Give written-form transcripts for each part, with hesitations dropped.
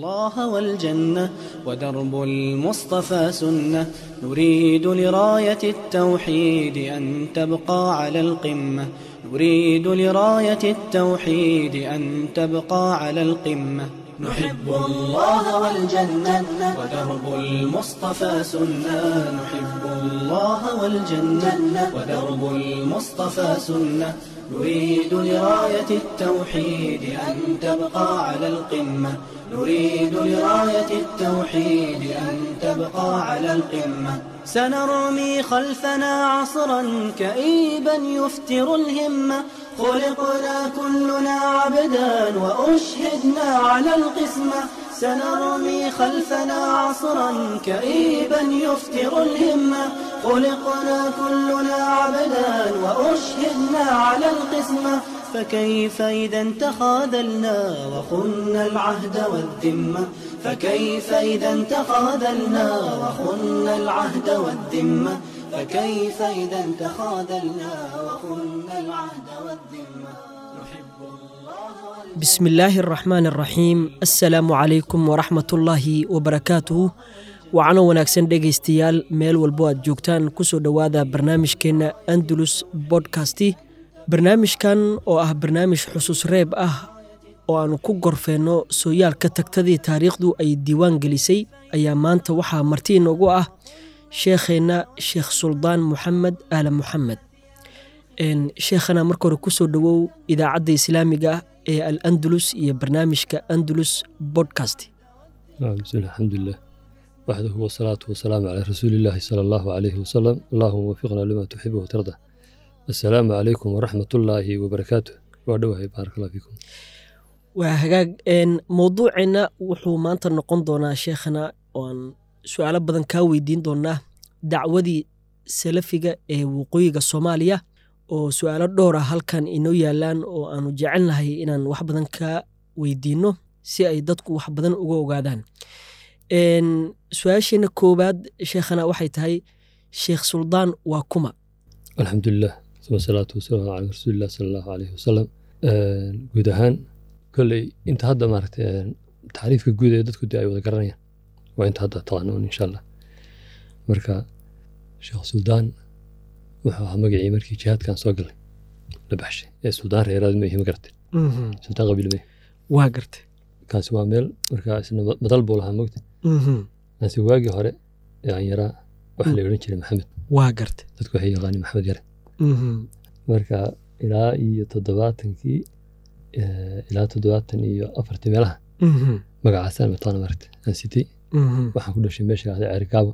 الله والجنة ودرب المصطفى سنة نريد لراية التوحيد أن تبقى على القمة نريد لراية التوحيد أن تبقى على القمة نحب الله والجنة ودرب المصطفى سنة نحب الله والجنة ودرب المصطفى سنة نريد لراية التوحيد أن تبقى على القمة نريد لراية التوحيد أن تبقى على القمة سنرمي خلفنا عصرا كئيبا يفتر الهمة خلقنا كلنا عبدا وأشهدنا على القسمة سنرمي خلفنا عصرا كئيبا يفتر الهمة خلقنا كلنا عبدا وأشهدنا على القسمة فكيف إذا تخاذلنا وخنا العهد والذمة فكيف إذا تخاذلنا وخنا العهد والذمة فكيف إذا تخاذلنا وخنا العهد والذمة نحب الله بسم الله الرحمن الرحيم السلام عليكم ورحمة الله وبركاته وعنا wanaagsan dhegaystayaal meel walbo aad joogtaan kusoo dhawaada barnaamijkeena Andalus Podcast barnaamijkan oo ah barnaamij xusuus reeb ah oo aanu ku gorfeeno sooyaalka tagtadii taariikhdu ay diiwaan gelisay ayaa maanta waxaa marti inoogu ah sheekheena Sheekh Suldaan Moxamed Aala Moxamed sheekhana marka hore kusoo dhawow idaacadda islaamiga ee Al-Andalus iyo barnaamijka Andalus Podcast bismillah alhamdulillah وحده والصلاة والسلام على رسول الله صلى الله عليه وسلم اللهم وفقنا لما تحب وترضى السلام عليكم ورحمة الله وبركاته وعدوه بارك الله فيكم وهاجاج إن موضوعنا وحو ما أنت نقول دونا شيخنا وان سؤال بدن كاوي دين دونا دعوة سلفية وقوية الصومالية وسؤال الدورة هل كان إنه يلان وأنو جعلنا هي إن واحد بدن كاوي دينه سيأيدتك واحد بدن وقادان إن سؤالنا كوباد شيخنا وحيت هاي شيخ سلطان وكما الحمد لله ثم الصلاة والسلام على رسول الله صلى الله عليه وسلم guud ahaan kolley inta hadda maaragtay taariifka guud ee dadku ay wada garanayaan waa inta hadda taqaanoon insha Allah marka Sheekh Suldaan wuxuu ahaa magacii markii jihaadkan soo galay la baxshay ee Suldaan reeraad ma yihiin gartay Suldaan qabiil ma waa gartay kaasi waa meel markaa isna madal buu lahaa moogtay nasi waagi hore ee yaraa waxa la oran jiray Maxamed waa gartay dadku waxay yaqaaniin Maxamed yare marka ilaa iyo 70kii ilaa 74 meelaha magacaasaan mataan martay aan sitay waxaan ku dhashay meesha Ceergaabo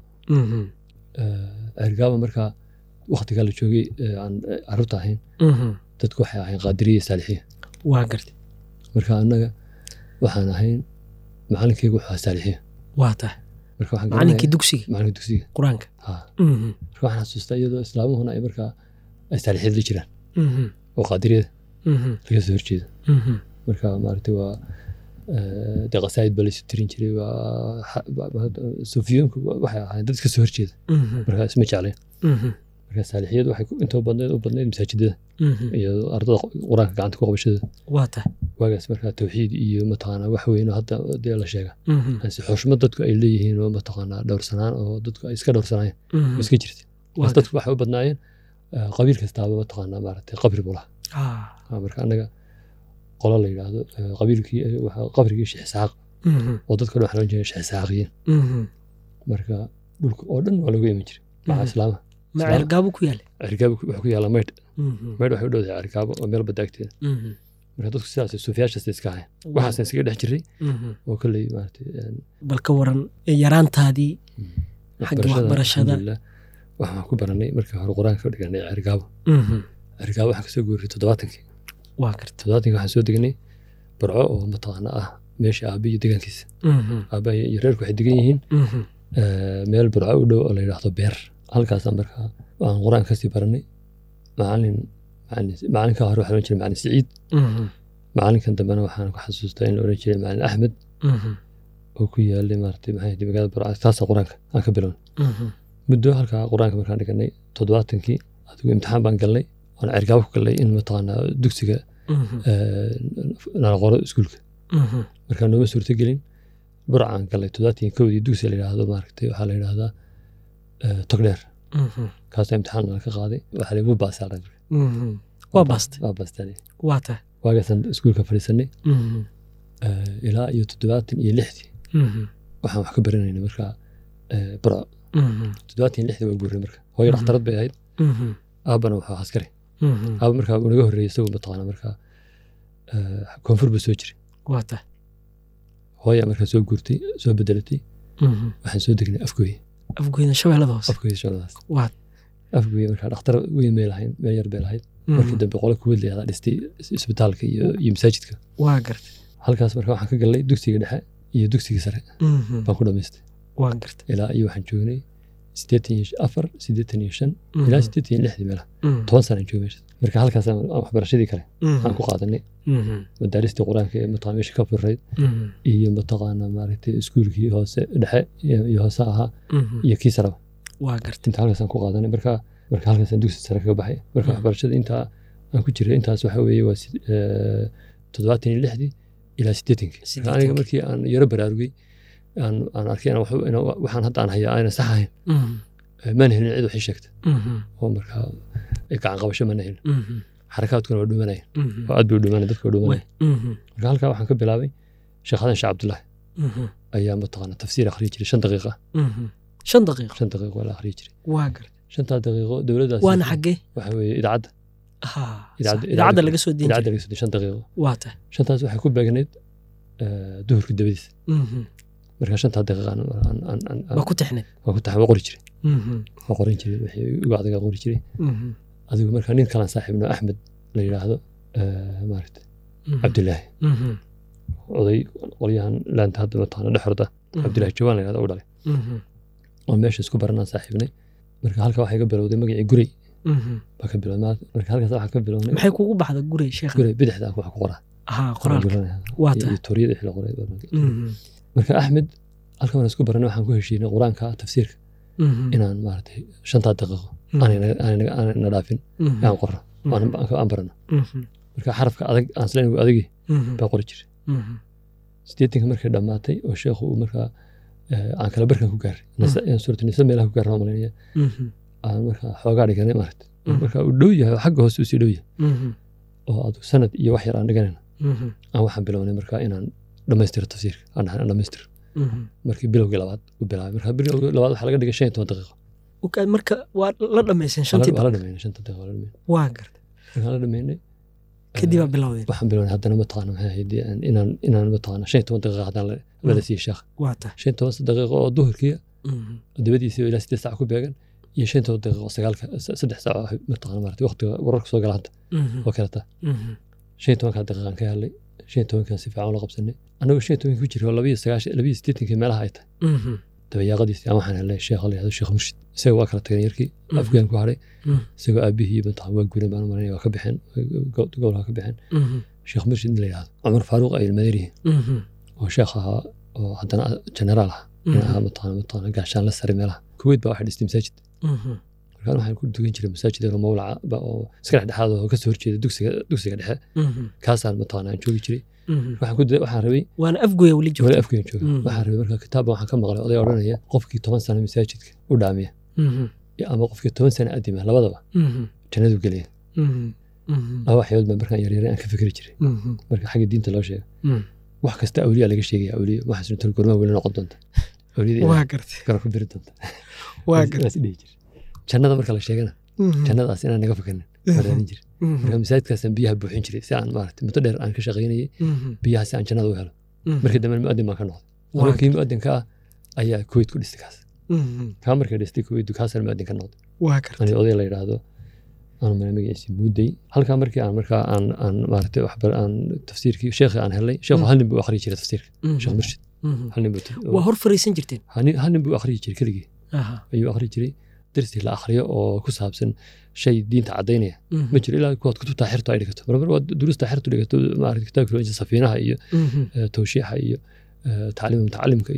Ceergaabo marka waqtiga la joogay aan arrinta ahayn dadku waxay ahayn qaadiriye saalixiye waa gartay marka anaga waxaan ahayn macallinkeygu waxa saalixiye waa tahay marka waxaan macallinkii dugsiga quraanka marka waxaan xasuustaa iyadoo islaamuhuna ay marka ay saalixiye jiraan oo qaadiriye laga soo horjeedo marka maartay waa daqasayd balis tirin jiray waa Sufyaanku waxay ahaayeen dad ka soo horjeeda marka isma jecleen marka saalixiyadu waxay inta badneed masaajidada iyo ardada quraanka gacanta ku qabashada waa tahay waagaas marka tawxiid iyo mataqaana wax weyn oo hadda la sheega si xushmad dadku ay leeyihiin oo mataqaana dhowrsanaan oo dadku ay iska dhowrsanayeen iska jirtay dadku waxay u badnaayeen qabiil kastaaba mataqaana maartay qabri bulaha marka anaga qolo la yiraahdo qabiilkii waxa qabrigii Sheekh Isaaq oo dadka waxa loo jeeyaa Sheekh Isaaqiyeen marka dhulka oo dhan waa lagu iman jiray maca islaama ma Ceergaabo ku yaal Ceergaabo waxa ku yaala mayd waxa u dhow yahay Ceergaabo oo meel badaagteeda marka dadku sidaas Sufiyaasha iska hayn waxa iskaga dhex jiray oo kale maartay bal ka waran yaraantaadii xagga waxbarashada waxaan ku baranay marka hore quraanka dhiganay Ceergaabo Ceergaabo waxa ka soo guuray 70kii waa kartay 70kii waxaan soo degnay barco oo mataqaana ah meesha aabiyo deegaankiisa aabahay iyo reerku waxay degan yihiin meel barco u dhow oo la yiraahdo beer halkaas marka aan quraanka si baranay maalinka hore waxa la jiray macallin Saciid maalinkan dambena waxaan ku xasuustaa in la oran jiray macallin Axmed oo ku yaalay maartay maxay dibagada barco taas quraanka aan ka bilownay muddo halka quraanka markaan dhiganay 70kii adigu imtixaan baan galnay aan Ceergaabo ku galnay in mataqaana dugsiga nala qoro iskuulka markaan noo suurta gelin burcaan galay 2001 dugsi la yiraahdo maaragtay waxa la yiraahdaa togdheer kaas imtixaan ka qaaday waxa lagu baasay waa baastay waata waagasan iskuulka fadhiisanay ilaa iyo 76 waxaan wax ka baranaynay markaa burco 76 waa guuray markaa hooyo dhakhtarad bay ahayd aabana wuxuu askari aaba markaa uu naga horreeyay isagoo mataqaana markaa koonfur buu soo jiray waata hooyo markaa soo guurtay soo bedelatay waxaan soo degnay afgooyna shabeellada hoose waat afgooy markaa dhakhtar weyn meel ahayn meel yar bay lahayd markii dambe qolo kuwad leeyahay dhistay isbitaalka iyo masaajidka waa gartay halkaas markaa waxaan ka galay dugsiga dhexe iyo dugsiga sare baan ku dhamaystay waa gartay ilaa iyo waxaan joognay 85 ilaa 86 meelaha 10 sano joogay marka halkaas aan waxbarashadii kale aan ku qaadanay madaarista quraanka ee mataqaana ka furreed iyo mataqaana maaragtay iskuulkii hoose dhexe iyo hoose ahaa iyo kii sare waa gartay inta halkaas aan ku qaadanay marka halkaas aan dugsi sare ka baxay marka waxbarashada inta aan ku jiray intaas waxa weeye waa 76 ilaa 80 aniga markii aan yaro baraarugay aan arkay waxaan hadda aan hayaa ayna sax ahayn ma helin cid wax sheegta oo markaa gacan qabasho ma helin xarakaadkuna waa dhumanayeen oo aad bay u dhumanayeen dadka waa dhumanayeen marka halkaa waxaan ka bilaabay sheekhadan Sheekh Cabdullaahi ayaa mataqaana tafsiir akhriyi jiray 5 daqiiqo 5 daqiiqo waa la akhriyi jiray waa gartay 5 daqiiqo dawladdaas waana xagee waxa weeye idaacadda idaacadda laga soo diin idaacadda laga soo diin 5 daqiiqo waata 5taas waxay ku beegneed duhurka dabadiisa marka 5 daqiiqo waa ku taxnay waa qori jiray waa qorin jiray wixii ugu adag qori jiray adigu marka nin kale saaxiibno Axmed la yiraahdo maaragtay Cabdullaahi oday qoliyahan laanta hadda mataqaana dhexorda Cabdullaahi Jawaan la yiraahdo u dhalay oo meesha isku baranaa saaxiibnay marka halka waxay ka bilowday magacii Gurey baa ka bilowday marka halkaas waxa ka bilowday maxay kugu baxday Gurey sheekh Gurey bidixda wax ku qoraa qoraalka waata tooriyada xil qoray marka Axmed halka waan isku baranay waxaan ku heshiinay quraanka tafsiirka inaan maaragtay 5 daqiiqo aan dhaafin aan qorno aan barano marka xarafka adag aan isla inuu adagi baa qori jiray 80 markay dhamaatay oo sheekhu uu markaa aan kala barkan ku gaaray suurta nisa meelaha ku gaaray malayna aan markaa xoogaa dhiganay maaragtay marka uu dhow yahay xagga hoose u sii dhow yahay oo aad sanad iyo wax yar aan dhiganayna aan waxaan bilownay markaa inaan dhamaystiro tafsiirka aan dhamaystiro markii bilowgii labaad u bilaabay marka bilowgii labaad waxa laga dhigay 15 daqiiqo marka waa la dhameeyay 5 daqiiqo la dhameeyay 5 daqiiqo waa gartay marka la dhameeyay kadib baa bilowday waxaan bilownay haddana mataqaana maxay ahayd inaan mataqaana 15 daqiiqo haddana la siiyay sheekh waata 15 daqiiqo oo duhurkii dabadiisa ilaa 8 saac ku beegan iyo 15 daqiiqo 3 saac mataqaana maartay waqtiga wararka soo gala hadda oo kala taa 15 daqiiqo ka helay 15 kan si fiican la qabsanay anagu 15 ku jiro 280 meelaha ay tahay dabayaaqadiisii aan waxaan helay sheekh la yiraahdo Sheekh Murshid isaga waa kala tagay yarkii afgaan ku haray isaga aabihii mataqaan waa guuray baan maray waa ka bixin gobolka ka bixin Sheekh Murshid la yiraahdo Umar Faaruq ay Madari oo sheekha oo haddana generaal ah mataqaan gaashaan la saray meelaha Kuwait baa waxa dhistay masaajid marka waxaan ku dugan jiray masaajid oo mawlaca oo iska dhexaad oo ka soo horjeeda dugsiga dhexe kaasaan mataqaan aan joogi jiray waxaan rabay waan afgooy wali joogay waxaan rabay marka kitaab waxaan ka maqlay oday oranaya qofkii 10 sano masaajidka u dhaamiya ama qofkii 10 sano adima labadaba jannadu galiya waxyood baan markaan yaryar aan ka fikri jiray marka xagga diinta loo sheego wax kasta awliya laga sheegay awliya waxa sunta gorma weli noqon doonta awliyada waa gartay kala ku biri doonta waa gartay jannada marka la sheegana jannadaas inaan naga fakarin maraan jiray marka masaajidkaas biyaha buuxin jiray si aan maaragtay muddo dheer aan ka shaqeynayay biyaha si aan jannada u helo markii dambe mu'adin baan ka noqday markii mu'adinka ayaa Kuwait ku dhistay kaas markii dhistay Kuwait kaas mu'adin ka noqday waa gartay ani oday la yiraahdo aan magaciisa muday halka markii aan maaragtay waxbar aan tafsiirkii sheekh aan helay sheekh hal nin buu akhriyi jiray tafsiirka Sheekh Murshid hal nin buu waa hor fariisan jirteen hal nin buu akhriyi jiray keligii ayuu akhriyi jiray درسي لا أخريه أو كسابسن شيء دين تعدينه مجرى إلا كوت كتب تحرته أي دكتور مرة دروس تحرته دكتور ما أعرف كتاب كله سفينة هي توشيح هي تعليم كأيه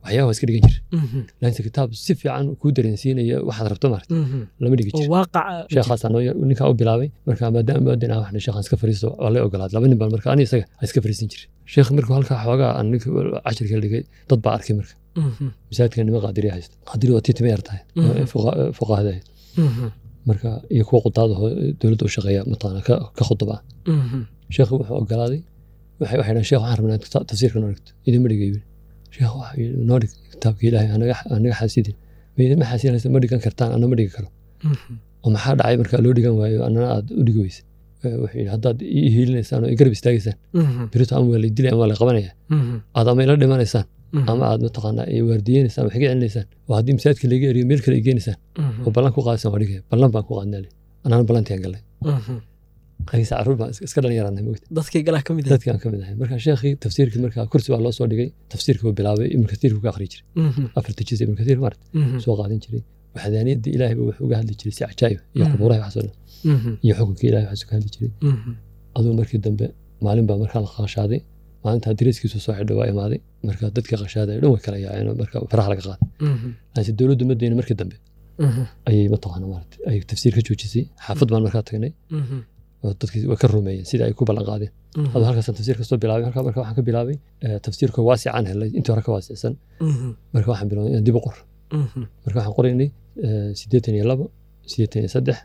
waxyaaba iska dhigan jir laakiin kitaab si fiican kuu dareensiinaya waxaad rabto maarta lama dhigi jir sheekhaas ninka u bilaabay marka maadaama muadin ah waxna sheekhan iska fariisto waa la ogolaad laba nin baan marka ani isaga iska fariisin jir sheekh markuu halkaa xoogaa aan ninka cashirka dhigay dad baa arkay marka misaadka nima qaadiriya haysta qaadiri waa tiitama yartahay fuqahada marka iyo kuwa qudaada dowladda u shaqeeya mataqaana ka khudaba sheekhu wuxuu ogolaaday waxay dhahan sheekh waxaan rabnaa tafsiirka noo dhigto idinma dhigay sheekh noo dhig kitaabka ilaahay anaga xaasidin maydinma xaasidinaysa ma dhigan kartaan ana ma dhigi karo oo maxaa dhacay marka loo dhigan waayo annana aad u dhigi weysa wuxuu yidhi haddaad ii hiilinaysaan oo i garab istaagaysaan birito ama waa lay dilay ama waa lay qabanaya aad ama ila dhimanaysaan ama aad mataqaanaa waardiyenaysaan wax iga celinaysaan oo haddii masaajidka layga eriyo meel kale ay geenaysaan oo ballan ku qaadaysaan waa dhigaya ballan baan ku qaadnaale annana ballantiaan gallay qays caruur baan iska dhallinyarana moogta dadkii galaa ka mid dadkii aan ka mid ahay marka sheekhii tafsiirkii marka kursi baa loo soo dhigay tafsiirkii uu bilaabay ibn kasiirku ka akhri jiray afarta jiz ibn kasiir maarta soo qaadan jiray waxdaaniyadda ilaahay wuxuu uga hadli jiray si cajaa'ib iyo qubuuraha wax soo iyo xukunka ilaahay wax ka hadli jiray aduu markii dambe maalin baa markaa la qashaaday maalinta dariskiisu soo xidho waa imaaday marka dadkii qashaaday dhan way kala yaaceen marka faraha laga qaaday laakiin dowladdu madeena markii dambe ayay mataqaana maarta ay tafsiir ka joojisay xaafad baan markaa tagnay dadkii way ka rumeeyeen sida ay ku ballan qaadeen hada halkaas tafsiir kastoo bilaabay marka waxaan ka bilaabay tafsiirka waasican helay intii hore ka waasicsan marka waxaan bilaabay in dib u qor marka waxaan qoraynay 82 83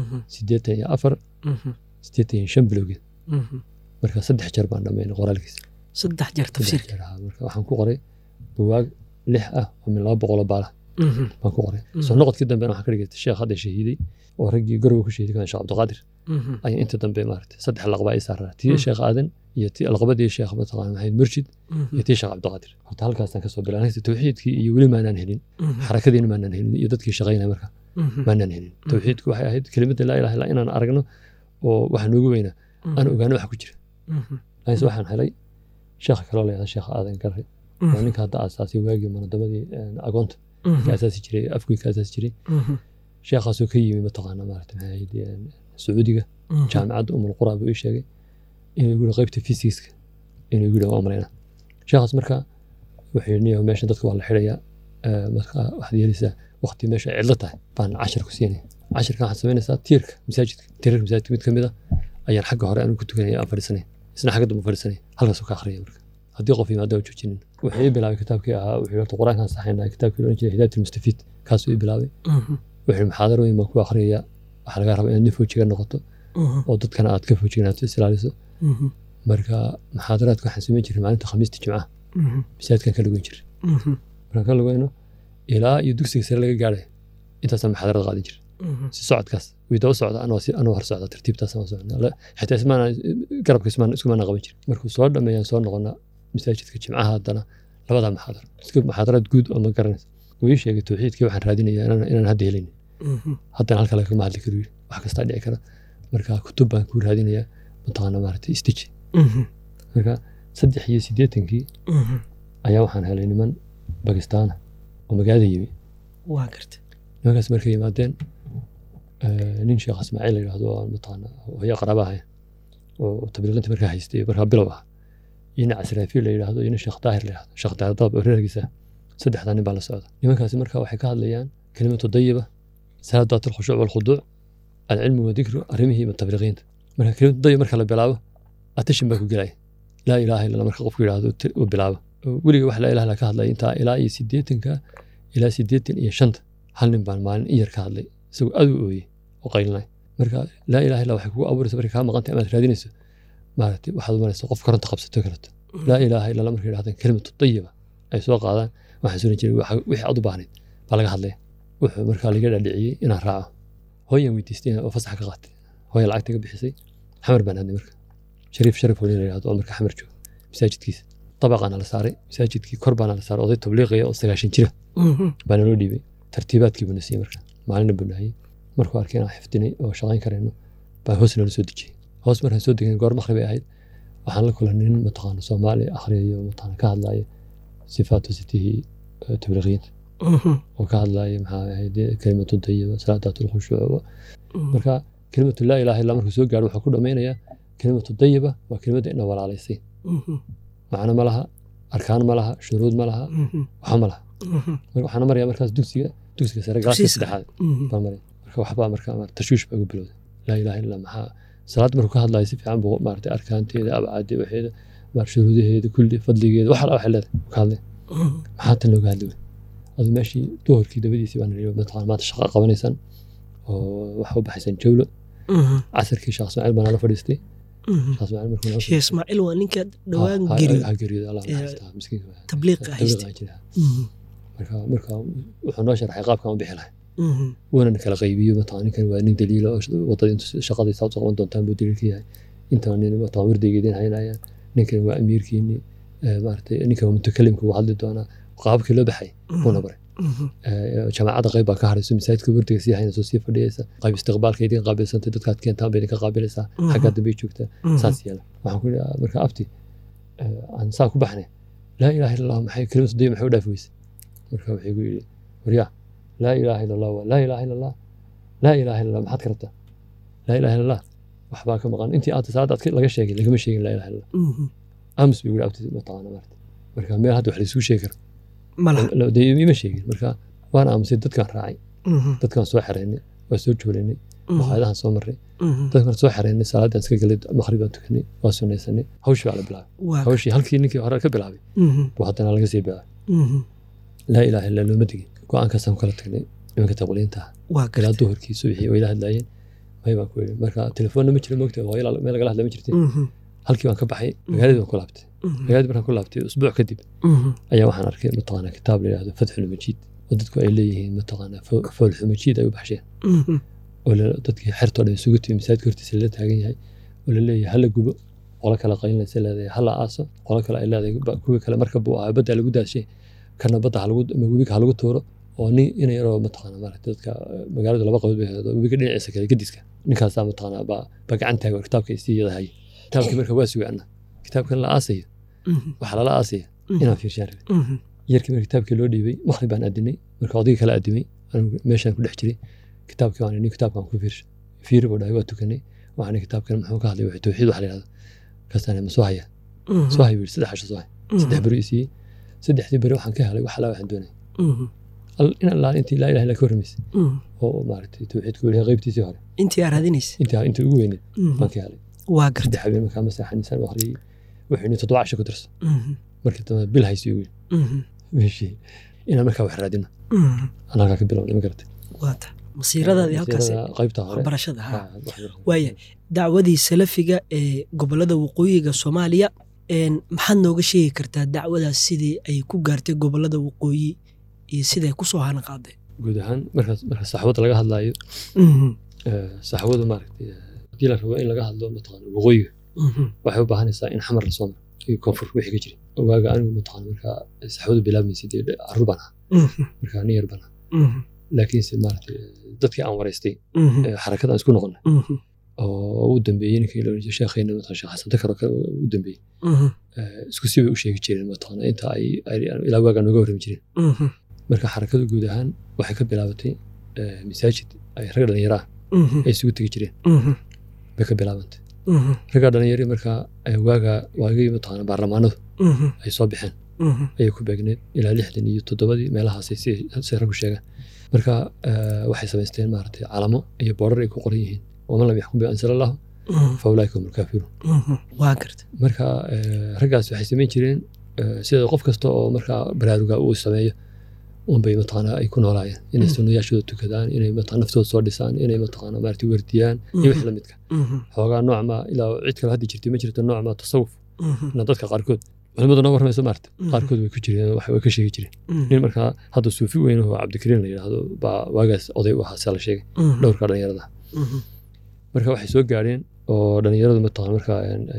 84 85 bilowgeed marka 3 jeer baan dhameeyay qoraalkiisa 3 jeer tafsiirka marka waxaan ku qoray buugaag 6 ah oo min 200 baala baan ku qoray soo noqodkii dambe waxaan ka dhigay sheekh hadda shahiiday oo raggii garowga ku shahiiday kan sheekh Cabdiqaadir ay inta dambe maartay 3 laqba ay saaraa tii sheekh aadan iyo tii laqbadii sheekh mataqaan maxamed murshid iyo tii sheekh Cabdiqaadir horta halkaasaan ka soo bilaabay tawxiidkii iyo weli ma aanan helin xarakadiina ma aanan helin iyo dadkii shaqeynay marka ma aanan helin tawxiidku waxay ahayd kelimada laa ilaaha illa inaan aragno oo wax noogu weyna aan ogaano wax ku jira laakiin waxaan helay sheekh kale oo leeyahay sheekh aadan garre oo ninka hadda asaasay waagii manadamadii agoonta ka asaasi jiray afkii ka asaasi jiray sheekhaasoo ka yimi mataqaana maartay sacuudiga jaamacadda umul-qura buu ii sheegay inuu yiri qaybta physics inuu yiri waa malayna sheekhaas marka wuxuu yiri meesha dadka waa la xirayaa marka wax yeelaysa waqti meesha cidlo tahay baan 10 ku siinay 10 kan sameynaysaa tiirka masaajidka mid kamid ah ayaan xagga hore aan ku tukanay aan fariisanay isna xagga dambe fariisanay halkaas uu ka akhriyo marka haddii qof yimaado joojinin wuxuu bilaabay kitaabkii ahaa wuxuu yiri quraankan saxaynaa kitaabkii loo jeeday hidaayat al-mustafiid kaas uu bilaabay wuxuu muxaadarooyin baan ku akhriyaa waxa laga rabaa inaad foojiga noqoto oo dadkana aad ka foojignato islaaliso marka muxaadaraadka waxaan sameyn jiray maalinta khamiista jimcaha masaajidkan ka lugan jiray markaan ka lugayno ilaa iyo dugsiga sare laga gaaray intaasaan muxaadarad qaadin jiray si socodkaas way daba socda anoo hor socda tartiibtaasaan u socda xitaa garabka iskumaana qaban jiray markuu soo dhameeyaan soo noqona masaajidka jimcaha haddana labada muxaadaraad guud oo ma garanaysa wuu ii sheegay tawxiidkii waxaan raadinayaa inaan hadda helin haddana halka lagama hadli karo wax kastaa dhici kara marka kutub baan ku raadinayaa mataqaana maaragtay istiji marka 83 ayaa waxaan helay niman Pakistan oo magaalada yimi waa gartay nimankaas markay yimaadeen nin sheekh Ismaaciil la yiraahdo mataqaana hooyo qarabaha oo tabliiqinta markaa haystay markaa bilow ah in Asraafiil la yiraahdo in sheekh Daahir la yiraahdo sheekh Daahir dab reerkiisa saddexdan nin baa la socda nimankaas markaa waxay ka hadlayaan kelimatu dayiba salaatu al-khushu' wal-khudu' al-ilm wa dhikru arrimihi wa tabliiqinta marka kelimatu dayiba marka la bilaabo atashin baa ku galay laa ilaaha illa marka qofku yiraahdo uu bilaabo weliga wax la ilaaha la ka hadlay inta ilaa 80 ilaa 85 hal nin baan maalin yar ka hadlay isagoo aad u ooyay oo qaylinay marka laa ilaaha illa waxay kugu abuuraysaa marka ka maqantay ama raadinayso maartay waxaad maraysaa qof koronto qabsato kaleeto laa ilaaha illa marka yiraahdaan kelimatu dayiba ay soo qaadaan waxaan soo jiray wixii aad u baahnayd baa laga hadlay wuxuu markaa laga dhadhiciyay inaan raaco hooyan weydiistay oo fasax ka qaatay hooyan lacagta ka bixisay xamar baan aadnay marka shariif oo la yiraahdo marka xamar joogo masaajidkiisa طبقنا لساري مساجدكي كربانا لساري وضي تبليغي أو 90 جرة بنا لو ديبي ترتيبات كي بنسي مركا معلنا بنهي مركو أركينا حفتني أو شغالين كرينو بهوسنا لسودجي هوس مرها سودجي قار مخربي أهيد وحنا كل هنين متقان صومالي آخرية ومتقان كهاد لاي صفات وسته تبليغين وكهاد لاي محا هيدي كلمة طيبة صلاة الخشوع مركا كلمة لا إله إلا مركو سوق قالوا حكوا أمينيا كلمة طيبة وكلمة إنه ولا على يسي معنا ملها arkaan ma laha shuruud ma laha waxa ma laha marka waxaan marayaa markaas dugsiga sare galaaska saddexaad baan maray marka waxba marka tashwiish baa ugu bilowday laa ilaaha illa maxaa salaad markuu ka hadlayo si fiican buu maartay arkaanteeda abcaadi waxeeda shuruudaheeda kulli fadligeeda waxa la waxa leedahay ka hadlay maxaa tan looga hadlay adu meeshii duhurkii dabadiisii baan niriyo maanta shaqo qabanaysan oo waxa u baxaysan jawlo casarkii shakhs Ismaaciil baan la fadhiistay shakhs Ismaaciil markuu Sheekh Ismaaciil waa ninka dhawaan gariyo Allah miskiin tabliiq haystay marka wuxuu noo sharaxay qaabkan u bixi lahay wana kala qaybiyo maanta ninkan waa nin daliilo wadada inta shaqadiisa soo qaban doontaan buu daliilka yahay inta nin maanta wardeegeedin haynayaan ninkan waa amiirkiini maartay ninkan mutakalimku waa hadli doona qaabkii loo baxay kuna baray jamaacada qayb baa ka harayso masaajidka wardiga si hayna soo sii fadhiyaysa qayb istiqbaalkeedin qaabilsantay dadkaad keentaan bay ka qaabilaysaa xagga dambe joogta saas yeela waxaan ku marka abti aan saa ku baxnay laa ilaaha illa allah maxay kaliya soo maxay u dhaafaysaa marka waxay ku yiri wariya laa ilaaha illa allah laa ilaaha illa allah laa ilaaha illa allah maxaad kartaa laa ilaaha illa allah waxba ka maqan intii aad saacad laga sheegay lagama sheegin laa ilaaha illa allah amus bi abti ma taana marka meel hadda wax la isku sheegi karo la deeyay ma sheegin marka waan aamusay dadkan raacay dadkan soo xareynay waa soo jooleynay waxaadahan soo maray dadkan soo xareynay salaadan iska galay maghrib aan tukanay waa sunaysanay hawshii ala bilaabay hawshii halkii ninkii hore ka bilaabay waa hadana laga sii bilaabay laa ilaaha illa allah madigi go'aan ka san kala tagnay imanka taqliinta waa kala duhurkii subaxii way la hadlayeen way baan ku yiri marka telefoon ma jiro moogtay waa ila meel laga hadlay ma jirtay halkii waan ka baxay magaalada ku laabtay magaalada markaan ku laabtay usbuuc kadib ayaa waxaan arkay mataqaana kitaab la yiraahdo Fathul Majiid oo dadku ay leeyihiin mataqaana Fathul Majiid ay u baxsheen oo dadkii xirtooda isugu timid masaajidka hortiisa la taagan yahay oo la leeyahay hala gubo qola kala qaynaysa leedahay hala aaso qola kala ay leedahay kuwa kale marka buu ahaa badda lagu daashay kana badda lagu tuuro oo nin inay yaro mataqaana maartay dadka magaalada laba qabood bay heedo wiiga dhinaciisa kale gadiska ninkaas mataqaana ba gacanta kitaabka isiyadahay kitaabkii marka waa sugaana kitaabkan la aasay waxa la aasay inaan fiirshaan yarkii markii kitaabkii loo dhiibay maghrib baan adinay marka odayga kala adimay meeshaan ku dhex jiray kitaabkii waan inuu kitaabkan ku fiirshay buu dhahay waa tukanay waxaan kitaabkan muxuu ka hadlay wax tawxiid wax la yiraahdo kaasana ma soo haya saddex casho soo haya saddex bari isii saddexdii bari waxaan ka helay wax la waxaan doonay in Allah intii la ilaaha illa ka hormaysay oo maartay tawxiidku leeyahay qaybtiisii hore intii aradinaysa intii ugu weyneed baan ka helay waa gartay habeen markaa masaxan insan waqti wuxuu 7 casho ku darso markii tan bil haysi ugu meeshii ina markaa wax raadino anaga ka bilownay ma garatay waata masiiradaadii halkaas qaybta hore barashada waaya dacwadii salafiga ee gobolada waqooyiga Soomaaliya maxaad nooga sheegi kartaa dacwadaas sidii ay ku gaartay gobolada waqooyi iyo sidii ay ku soo hana qaaday guud ahaan marka saxwada laga hadlayo saxwada maartay hadii la rabo in laga hadlo mataqaana waqooyiga waxay u baahanaysaa in xamar la soo maro iyo koonfur wixii ka jiray waaga anigu mataqaana marka saxwada bilaabmaysid arubana marka niyar bana laakiin si maartay dadkii aan wareystay xarakada isku noqonay oo u dambeeyay ninkii loo jeeday sheekheena mataqaana sheekh Xasan Takar u dambeeyay isku si way u sheegi jireen mataqaana inta ay ilaa waaga nooga warrami jireen marka xarakadu guud ahaan waxay ka bilaabatay masaajid ay rag dhalinyaro ay isugu tagi jireen bay ka bilaabantay rag dhalinyaro marka ay waagii mataqaana baarlamaanadu ay soo bixeen ay ku beegneed ilaa 67 meelahaas ay si rag u sheegaan marka waxay samaysteen maartay calamo iyo boorar ay ku qoran yihiin oo man lam yaxkum bi anzal Allah fa ulaika humul kafirun waa gartay marka raggaas waxay sameyn jireen sida qof kasta oo marka baraaruga uu sameeyo bay mataqaana ay ku noolaayeen inay sunnayaashooda tukadaan inay mataqaana naftooda soo dhisaan inay mataqaana maartay wardiyaan iyo wixii la midka xoogaa nooc ma ilaa cid kale hadda jirtay ma jirto nooc ma tasawuf na dadka qaarkood culimadu noo warmayso maartay qaarkood way ku jireen wax way ka sheegi jireen nin marka hadda suufi weyn oo Cabdikariin la yiraahdo baa waagaas oday waxa la sheegay dhowrka dhalinyarada marka waxay soo gaareen oo dhalinyaradu mataqaana marka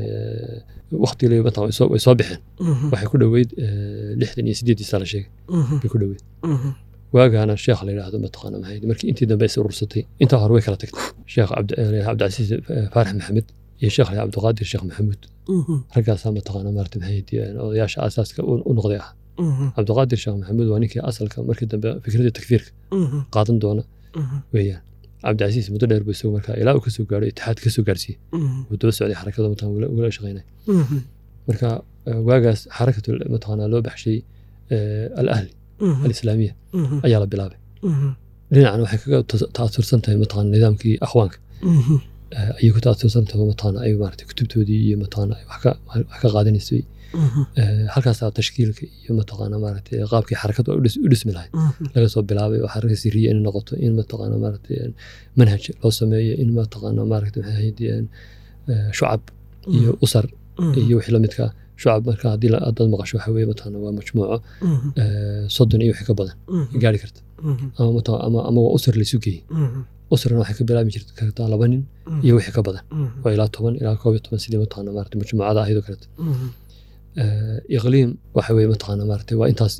waqti leeyo mataqaana way soo bixeen waxay ku dhaweyd 68 sano sheegay bay ku dhaweyd waagaana sheekh la yiraahdo mataqaana maxay markii intii dambe ay urursatay inta hore way kala tagtay sheekh Cabdicasiis Faarax Maxamed iyo sheekh Cabdiqaadir Sheekh Maxamuud raggaas mataqaana maartay maxay odayaasha asaaska u noqday Cabdiqaadir Sheekh Maxamuud waa ninkii asalka markii dambe fikradda takfiirka qaadan doona weeyaan Cabdicasiis muddo dheer buu soo markaa ilaa uu ka soo gaaray itixaad ka soo gaarsiiyay uu daba socday xarakada mataqaana wala shaqeynay marka واجاس حركة متقنا لو بحشي الأهلي الإسلامية أيها بلابه لنا عنه حكى تأثير سنتها متقنا نظام كي أخوانك أيه تأثير سنتها متقنا أي مارتي كتبته دي متقنا حكى قاعدين يسوي halkaas tashkiilka iyo mataqaana maaragtay qaabkii xarakadu u dhismi lahayd laga soo bilaabay oo xaraka siriya in noqoto in mataqaana maaragtay manhaj loo sameeyo in mataqaana maaragtay maxay ahayd shucab iyo usar iyo wixii la midka shucab marka haddii aad maqasho waxa weeye mataqaana waa majmuuco 30 iyo wixii ka badan gaari karta ama waa usar la isu geeyey usrana waxay ka bilaabi kartaa 2 nin iyo wixii ka badan waa ilaa 10 ilaa 12 sidii mataqaana maaragtay majmuucada ahayd oo kale إقليم وحوي متقنا مارتي وإنتاس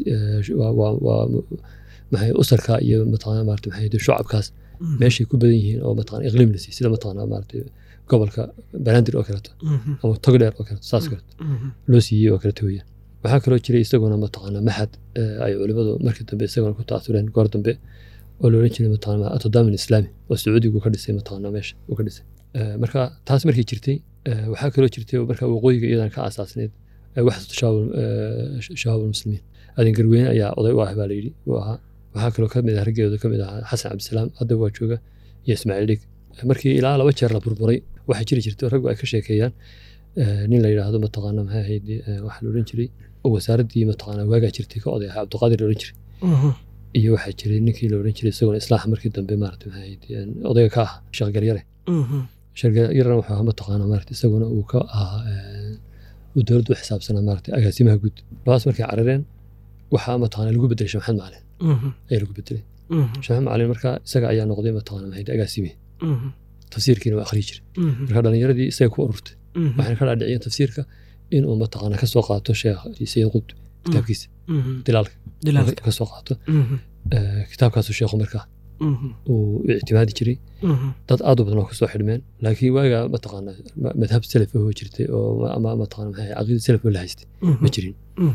محي أسرك يا متقنا مارتي محي شعب كاس ماشي كوبدينهين أو متقنا إقليم نسي سيدا متقنا مارتي قبل ك بلندر أكرته أو تقدر أكرته ساسكرت لوسي أكرته هي وحكى له شيء يستقون متقنا محد أي علماء مركز بيستقون كنت أثورين قاردن بي ولو رجل متقنا أتضامن الإسلامي والسعودي وكردسي متقنا ماشي وكردسي مركا تاس مركي شرتي وحكى له شرتي ومركا وقوي إذا كأساسنيد واحد شباب المسلمين هذين قروين أيها أضيء واحد باليدي وهكذا كم إذا رجع كم إذا حسن عبد السلام هذا وجهه يسمع لك مركي إلى على وجه الربوري واحد شري شرت رجع كشيء كيان نين ليلة هذا متقنا مها هيدي واحد لورنشري وساردي متقنا واجع شرتي كأضيء عبد القادر لورنشري إيه واحد شري نكي لورنشري سوى إصلاح مركي دم بمارت مها هيدي أضيء كاه شغل يره شغل يره وحها متقنا مارت سوى وكاه ودولد وحساب سنة مارتي أقاسمها جود لواس مركي عررين وحا متقنا لقو بدري شمحن معلن أي لقو بدري شمحن معلن مركا سقع أيها نقضي متقنا مهيد أقاسمه تفسير كينو أخريجر مركا دان يردي سيكو أرورت وحين كان عدعين تفسيرك إنو متقنا كسوقاته شيخ سيد قد كتاب كيس دلالك كسوقاته كتاب كاسو شيخ مركا واعتمادي جري dad aad u badan oo ka soo xidhmeen laakiin waaga mataqaana madhab salaf oo jirtay oo ama mataqaana maxay aqoon salaf oo la haystay ma jirin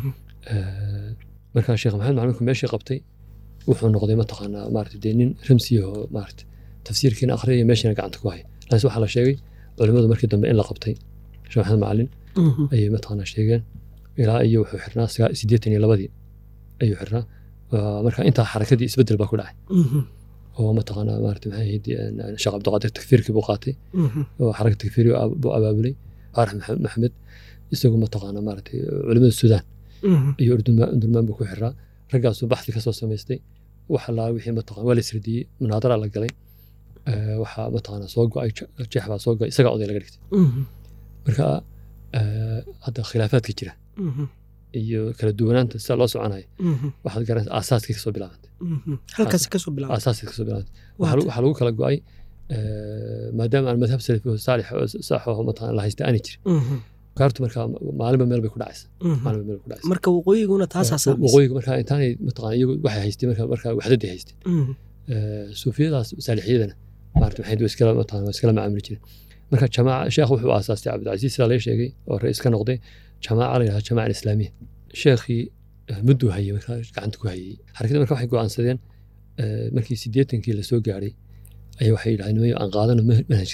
marka sheekh maxamed macluumku meeshii qabtay wuxuu noqday mataqaana maartay nin ramsi oo maartay tafsiirkiina akhriyo meeshina gacanta ku hay laas waxa la sheegay culimadu markii dambe in la qabtay sheekh maxamed macallin ay mataqaana sheegeen ilaa iyo wuxuu xirnaa 82 ayuu xirnaa marka inta xarakadii isbedel baa ku dhacay هو متقنا مارتي هاي شغل عبد القادر تكفير كبوقاتي وحركة تكفير أبو أبابلي عارف محمد يسوق متقنا مارتي علماء السودان يردون درمان بكو حرة رجعوا بحث كسوس سميستي وحلا وحي متقنا ولا سردي مناظرة على قلي وح متقنا سوق أي جحبة سوق يسقى قضية لقريت مركا هذا خلافات كتيرة iyo kala duwanaanta sida loo soconayo waxaad garanaysaa aasaaskii kasoo bilaabantay halkaas kasoo bilaabantay aasaaskii kasoo bilaabantay waxa lagu kala go'ay maadaama aan madhab salafi oo saalix oo sax oo mataqaan la haysta aan jirin kaartu marka maalinba meel bay ku dhacaysaa marka waqooyiguna taas aasaasan waqooyiga marka intaan mataqaan iyagu waxay haysteen marka waxdadii haysteen suufiyadaas saalixiyadana maarta waxay iskala macaamili jireen marka jamaaca sheekh wuxuu aasaastay cabdilcasiis sida la sheegay oo ra'iis ka noqday جماعة عليها جماعة الإسلامية شيخي مدو هي عندكم هي حركة مركب حيقوا عن سدين مركي سديتن كي لسوق علي أي وحيد عنوي عن قاضن منهج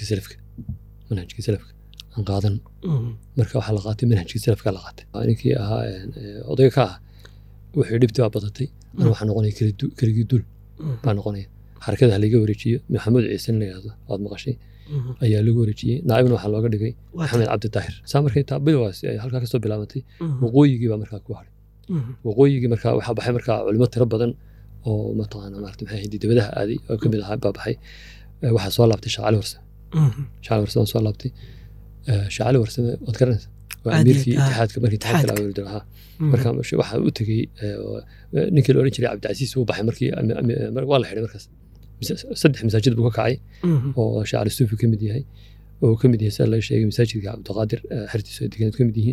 سلفك عن قاضن مركب حلقات منهج سلفك حلقات يعني كي أضيقها وحيد بتوع بطتي أنا وحنا نغني كريدو دول بنغني حركة هاللي جوريجي محمد عيسى اللي هذا مقاشي ayaa lagu wareejiyay naa'ibna waxa looga dhigay Maxamed Cabdi Taahir saamarkay taabbilwaas ay halka ka soo bilaabantay waqooyigii baa markaa ku haray waqooyigii markaa waxa baxay markaa culimo tiro badan oo mataqaana maartay maxay hidii dibadaha aaday oo kamid ah baabaxay waxa soo laabtay Shacali Warsame soo laabtay Shacali Warsame wad garanaysaa waa amiirkii itixaadka markii itixaadka la wada markaa waxa uu tagay ninkii la oran jiray Cabdicasiis uu baxay markii waa la xiray markaas saddex masaajid buu ka kacay oo shaacir suufi ka mid yahay oo ka mid yahay la sheegay masaajidka Cabdi Qaadir xirtiisa deegaanka ka mid yihiin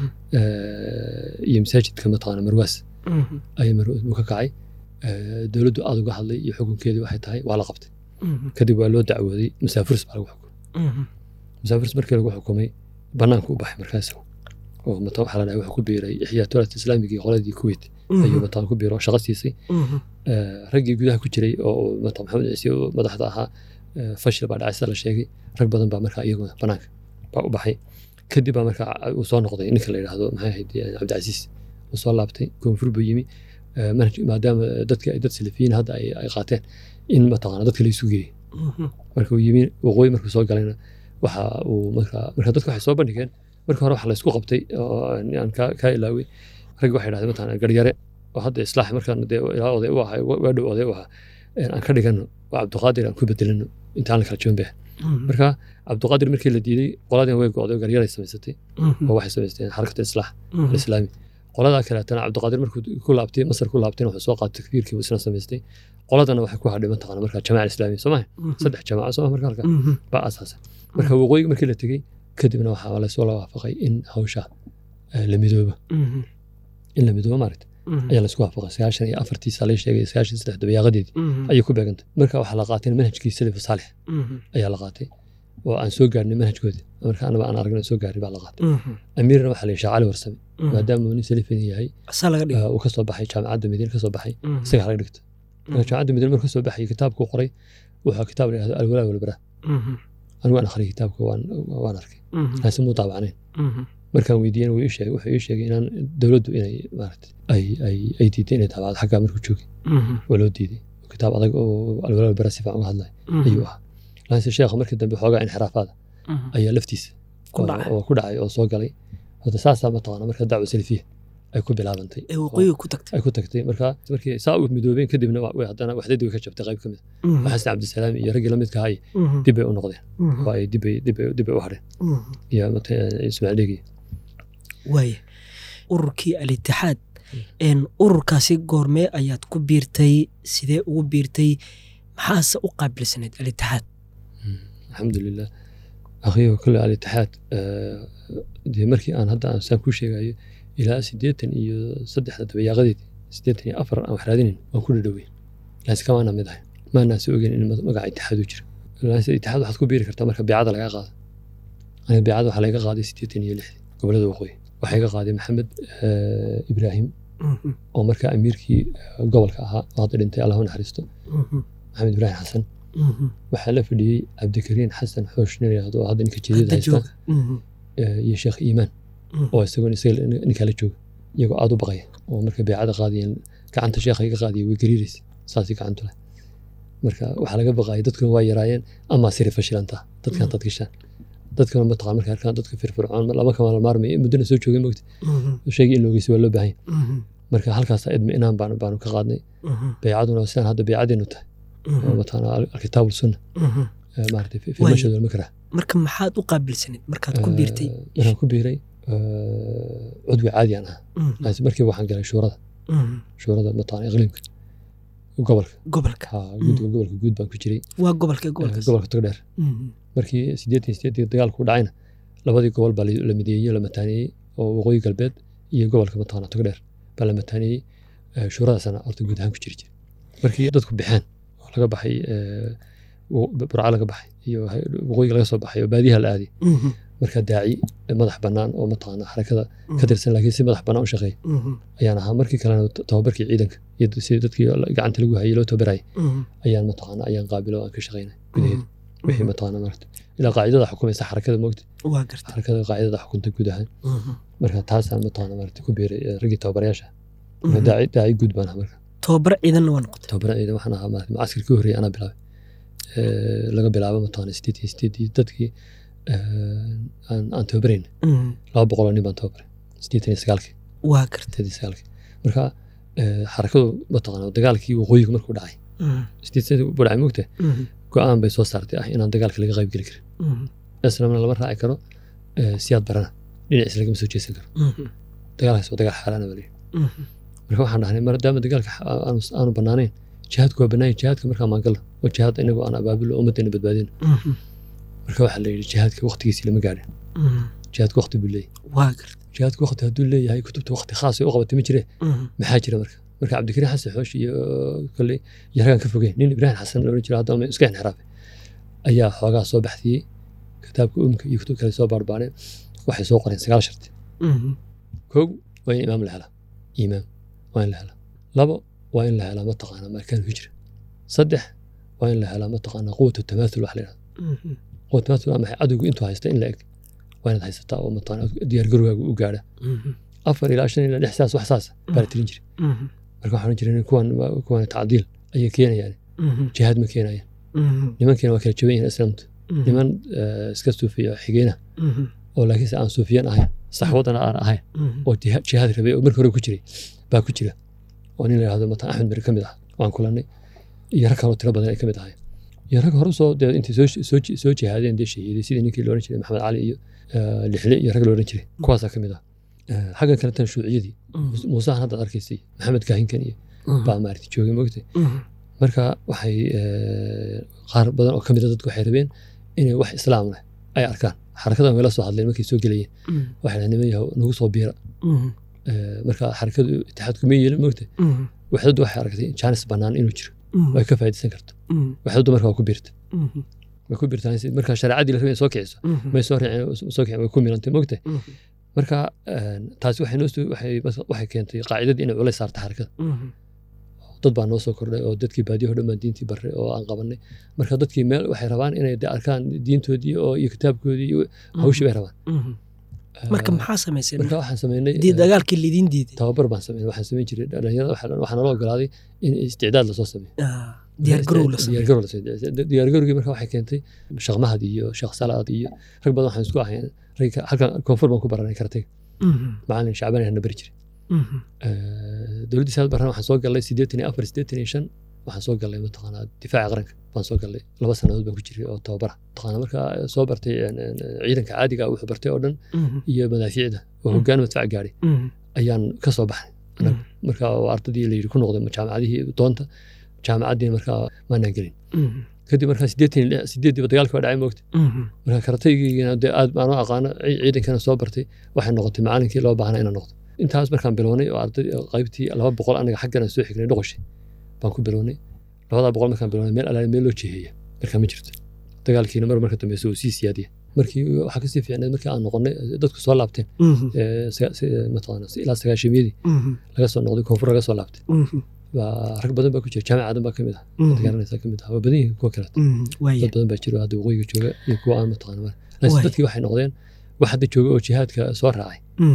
iyo masaajidka mataqaana Marwaas ay Marwaas buu ka kacay dawladdu aad uga hadlay iyo xukunkeedii waxay tahay waa la qabtay kadib waa loo dacwooday musaafirs baa lagu xukumay musaafirs markii lagu xukumay banaanka u baxay markaas oo mataa waxa la dhahay wax ku biiray ihyaa tawlad islaamiga qoladii Kuwait ayuu mataa ku biiro shaqo siisay raggii gudaha ku jiray oo mataa Maxamed Ciise madaxda ahaa fashil baa dhacay la sheegay rag badan baa markaa iyaguna banaanka baa u baxay kadib baa marka uu soo noqday ninka la yidhaahdo maxay ahayd cabdicasiis uu soo laabtay koonfur buu yimi maadaama dadka dad salafiyiin hadda ay qaateen in mataqaana dadka la isu geeyey marka uu yimi waqooyi markuu soo galayna waxa uu marka dadku waxay soo bandhigeen marka hore waxa la isku qabtay aan ka ilaaway rag waxay yidhahdeen mataqaana garyare oo hadda islaax markaan dee ilaa oday u ahaa waa dhow oday u ahaa aan ka dhigano waa cabdiqaadir aan ku bedelano intaan la kala joon beh marka cabdiqaadir markii la diiday qoladeen way go'day garyaray samaysatay oo waxay samaysteen xarakada islaax islaami qoladaa kaleetana cabdiqaadir markuu ku laabtay masar ku laabtayna wuxuu soo qaatay takbiirkii uu isna samaystay qoladana waxay ku hadhay mataqaana marka jamaaca islaamiya soo maaha 3 jamaaca soo marka halka baa asaasa marka waqooyiga markii la tegey kadibna waxaa la soo waafaqay in hawsha la midoobo maaragtay ayaa la isku waafaqay 94 saalay sheegay 93 dabayaaqadeedii ayay ku beegantay marka waxaa la qaatay manhajkii salaf saalix ayaa la qaatay oo aan soo gaarnay manhajkoodii marka anaba aan aragnay soo gaaray baa la qaatay amiirna waxaa la yeeshay cali warsame maadaama uu nin salafin yahay uu ka soo baxay jaamacadda madiina ka soo baxay isaga laga dhigtay jaamacadda madiina markuu soo baxay kitaabku qoray wuxuu kitaab la yiraahdo alwalaa walbaraa anigu aan akhriyay kitaabka waan arkay laakiin muu taabacnayn markaan weydiiyeen wuxuu ii sheegay inaan dowladdu inay maaragtay ay diiday inay taabacdo xaggaa markuu joogay waa loo diiday kitaab adag oo alwalaa walbaraa si fiican uga hadlay ayuu ahaa laakiin sheekha markii dambe xoogaa inxiraafaada ayaa laftiisa oo ku dhacay oo soo galay hada saasaa mataqaana marka dacwo salafiya ay ku bilaabantay ay ku tagtay markii saa u midoobeen kadibna way haddana waxdadii way ka jabtay qayb ka mid xasan cabdisalaam iyo raggii la midka ahay dib bay u noqdeen oo ay dib bay u hadheen iyo ismaaciil dheegi waaya ururkii al-itixaad ururkaasi goormee ayaad ku biirtay sidee ugu biirtay maxaase u qaabilsanayd al-itixaad alxamdulilah akhiyo kule al-itixaad dee markii aan hadda aan saan ku sheegayo ilaa 83 dabayaaqadeedii 84 aan wax raadinayn waan ku dhadhowey laakiin kamaana mid ahay maana soo ogeyn in magaca itixaad uu jiro laakiin itixaad waxaad ku biiri kartaa marka beecada laga qaado aniga beecada waxaa laga qaaday 86 gobolada waqooyi waxaa iga qaaday maxamed ibraahim oo markaa amiirkii gobolka ahaa oo hadda dhintay allah u naxariisto maxamed ibraahim xasan waxaa la fadhiyey cabdikariin xasan xoosh nin yidhaahdo oo hadda ninka jadiida haysta iyo sheekh iimaan oo isagoon isaga ninkaa la jooga iyagoo aad u baqaya oo marka beecada qaadiyeen gacanta sheekha iga qaadiyay way gariiraysa saasii gacantu leh marka waxaa laga baqayay dadkuna waa yaraayeen ama siri fashilantaa dadkan dad gashaan dadkana mataqaan marka arkaan dadka firfircoon lama kama la maarmay muddana soo joogay moogta sheegay in loogeysi waa loo baahan marka halkaas idmi inaan baanu ka qaadnay beecaduna sidaan hadda beecadeenu tahay oo mataqaana alkitaab sunna maartay fi mashhad wal makrah marka maxaad u qaabilsanayd markaad ku biirtay waxaan ku biiray cudwi caadi aan ahaa laakiin markii waxaan galay shuurada mataqaana iqliimka gobolka gobolka guud baan ku jiray waa gobolka togdheer markii 88 dagaalku dhacayna labadii gobol baa la mideeyay la mataaneeyay oo waqooyi galbeed iyo gobolka mataqaana togdheer baa la mataaneeyay shuuradaasana horta guud ahaan ku jiri jiray markii dadku baxeen oo laga baxay burca laga baxay iyo waqooyiga laga soo baxay oo baadiyaha la aaday marka daaci madax bannaan oo mataqaana xarakada ka tirsan laakiin si madax bannaan u shaqeeya ayaan ahaa markii kalena tababarkii ciidanka iyo sidii dadkii gacanta lagu hayay loo tababarayay ayaan mataqaana ayaan qaabilo aan ka shaqeynay gudaheeda wixii mataqaana maarta ilaa qaacidada xukumaysa xarakada moogta waa gartay xarakada qaacidada xukunta guud ahaan marka taasaan mataqaana maarta ku biiray raggii tababarayaasha daaci guud baan ahaa marka tababar ciidanna waa noqotay tababar ciidan waxaan ahaa maarta macaskarkii horreeyay anaa bilaabay laga bilaabo mataqaana 88 dadkii aan tababarayn 200 nin baan tababaray 89 waa gartay marka xarakadu mataqaana dagaalkii waqooyiga markuu dhacay 89 buu dhacay moogta go'aan bay soo saartay inaan dagaalka laga qayb geli karin islaamna lama raaci karo siyaad barana dhinaciisa lagama soo jeesan karo dagaalkaas waa dagaal xaalaana bali marka waxaan dhahnay maadaama dagaalka aanu bannaanayn jihaadku waa bannaan jihaadka markaa maan galno oo jihaad inagu aan abaabulo ummaddeena badbaadino marka waxaa la yidhi jihaadka waqtigiisii lama gaadhin jihaadku waqti buu leeyahay waa gartay jihaadku waqti hadduu leeyahay kutubta waqti khaas ay u qabatay ma jire maxaa jira marka cabdikariin xasan xoosh iyo kale iyo ragaan ka fogeen nin ibraahim xasan la oran jiray haddana iska inxiraafay ayaa xoogaa soo baxdiyey kitaabka umka iyo kutub kale soo baarbaareen waxay soo qoreen 9 sharti kow waa in imaam la helaa imaam waa in la helaa 2 waa in la helaa mataqaana markaan hijra 3 waa in la helaa mataqaana quwwatu tamaathul wax la yiraahdo quwwatu tamaathul ama cadowgu intuu haysta in la eg waa inaad haysataa oo mataqaana diyaar garowgaaga u gaadha 4 ilaa 5 ilaa 6 saas wax saas baa tirin jiray marka waxaan jiray kuwan tacdiil ayay keenayaan jihaad ma keenayaan nimankeena waa kala jaban yihiin islaamtu niman iska suufiya xigeenah oo laakiinse aan suufiyan ahayn saxwadana aan ahayn oo jihaad rabay oo markii hore ku jiray baa ku jira oo nin la yiraahdo mata Axmed Mari kamid ah waan kulanay iyo rag kale oo tiro badan ay kamid ahayn iyo rag hore intii soo jihaadeen deeshay sidii ninkii loo oran jiray Maxamed Cali iyo lixle iyo rag loo oran jiray kuwaas ka mid ah xagga kale tan shuuciyadii Muuse hadda arkaysay Maxamed Kaahinkan iyo baa maartay joogay moogtay marka waxay qaar badan oo kamid ah dadku waxay rabeen inay wax islaam ah ay arkaan xarakadan wala soo hadleen markay soo galayeen waxay nimayaha nagu soo biira marka xarakadu itixaadku ma yeelin moogtay waxdu waxay aragtay chance banaan inuu jiro way ka faa'iideysan karto waxdu marka ku biirtay way ku biirtaan marka shariicadii la rabay soo kiciso may soo raaceen soo kicin way ku milantay moogtay marka taasi waxay keentay qaacidadii inay culays saarto xarakada dad baa noo soo kordhay oo dadkii baadiyaha dhammaan diintii barre oo aan qabanay marka dadkii meel waxay rabaan inay arkaan diintoodii oo iyo kitaabkoodii iyo hawshii bay rabaan marka maxaa samaysay marka waxaan sameynay dagaalkii lidin diiday tababar baan sameynay waxaan sameyn jiray dhalinyarada waxaan loo ogolaaday in isticdaad la soo sameeyo diyaar garowgii marka waxay keentay shaqmahad iyo shaq salaad iyo rag badan waxaan isku ahayn halkan koonfur baan ku baranay kartay macallin shacbaan ahna bari jiray dowladda saad barran waxaan soo galay 84 waxaan soo galay mataqaanaa difaaca qaranka baan soo galay 2 sanadood baan ku jiray oo tababar mataqaanaa marka soo bartay ciidanka caadiga ah wuxuu bartay oo dhan iyo madaafiicda oo hoggaan madfac gaaray ayaan ka soo baxay marka ardadii la yiri ku noqday jaamacadihii doonta jaamacadii marka maana gelin kadib marka 8 dagaalka waa dhacay moogtay marka karataygina aad baan u aqaan ciidankana soo bartay waxay noqotay macallinkii loo baahnaa inaan noqdo intaas markaan bilownay oo arday qaybtii 200 anaga xaggana soo xignay dhoqoshi baan ku bilownay 200 markaan bilownay meel loo jeeheeyo marka ma jirto dagaalkiina marka dambe soo siyaadiya markii waxa ka sii fiicnay markii aan noqonay dadku soo laabteen mataqaana ilaa 9-meedii laga soo noqday koonfur laga soo laabtay rag badan baa ku jira jaamacadan baa kamid ah dagaalanaysa kamid ah waa badan yihiin kuwa kale dad badan baa jiro hadda waqooyiga jooga iyo kuwa aan mataqaana laakiin dadkii waxay noqdeen wax hadda jooga oo jihaadka soo raacay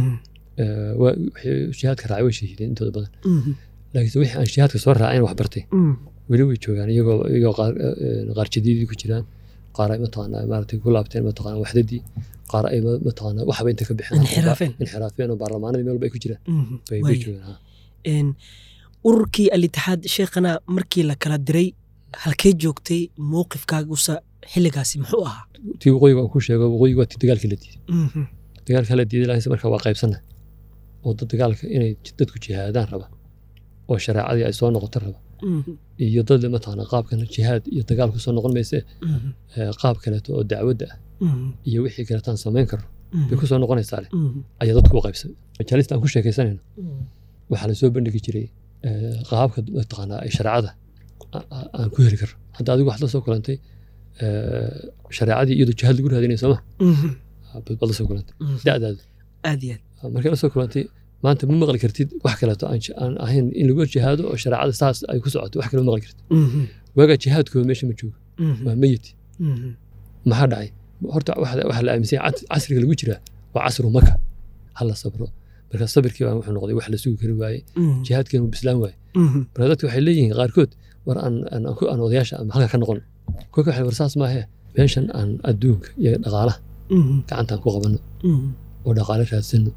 jihaadka raacay way shahiideen intooda badan laakiin wixii aan jihaadka soo raacin wax bartay weli way joogaan iyagoo qaar jadiidii ku jiraan qaar ay mataqaana maartay ku laabteen mataqaana waxdadii qaar ay mataqaana waxba inta ka bixeen inxiraafeen oo baarlamaanadii meel bay ku jiraan bay joogaan ururkii al-itixaad sheekhana markii la kala diray halkee joogtay mowqifkaagusa xilligaasi muxuu ahaa tii waqooyiga aan ku sheego waqooyiga waa tii dagaalkii la diiday dagaalka la diiday laakiin marka waa qaybsanay oo dagaalka inay dadku jihaadaan raba oo shariicadii ay soo noqoto raba iyo dad mataqaana qaabkan jihaad iyo dagaal ku soo noqon mayse qaab kale oo dacwadda iyo wixii kale taan sameyn karo bay ku soo noqonaysaa ayaa dadku u qaybsan majaalista aan ku sheekaysanayno waxaa la soo bandhigi jiray qaabka mataqaana ay shariicada aan ku heli karo hadda adigu wax la soo kulantay shariicadii iyadoo jihaad lagu raadinayso ma bad la soo kulantay da'daada aad iyo aad markii la soo kulantay maanta ma maqli kartid wax kale aan ahayn in lagu jihaado oo shariicada saas ay ku socoto wax kale ma maqli kartid waaga jihaadkooda meesha ma joogo waa mayit maxaa dhacay horta waxa la aaminsan casriga lagu jiraa waa casru maka hal sabro marka sabirkii baa wuxuu noqday wax la sugi kari waayey jihaadkii uu bislaan waayey marka dadku waxay leeyihiin qaarkood war aan odayaasha ama halka ka noqon kuwa waxay warsaas ma ahe meeshan aan adduunka iyo dhaqaalaha gacantaan ku qabano oo dhaqaale raadsano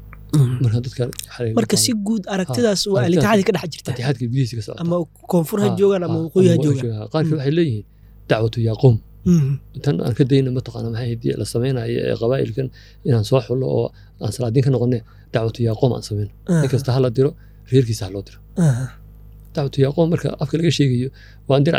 marka si guud aragtidaas waa al-itixaadka ka dhex jirta itixaadka gudihiisa ka socota ama koonfur ha joogaan ama waqooyi ha joogaan qaarkood waxay leeyihiin dacwatu yaa qowm tan aan ka dayna mataqaana maxay la samaynayo ee qabaa'ilkan inaan soo xulo oo aan salaadiin ka noqonay dacwatu yaa qowm aan samayno inkasta ha la diro reerkiisa ha loo diro dacwatu yaa qowm marka afka laga sheegayo waa andir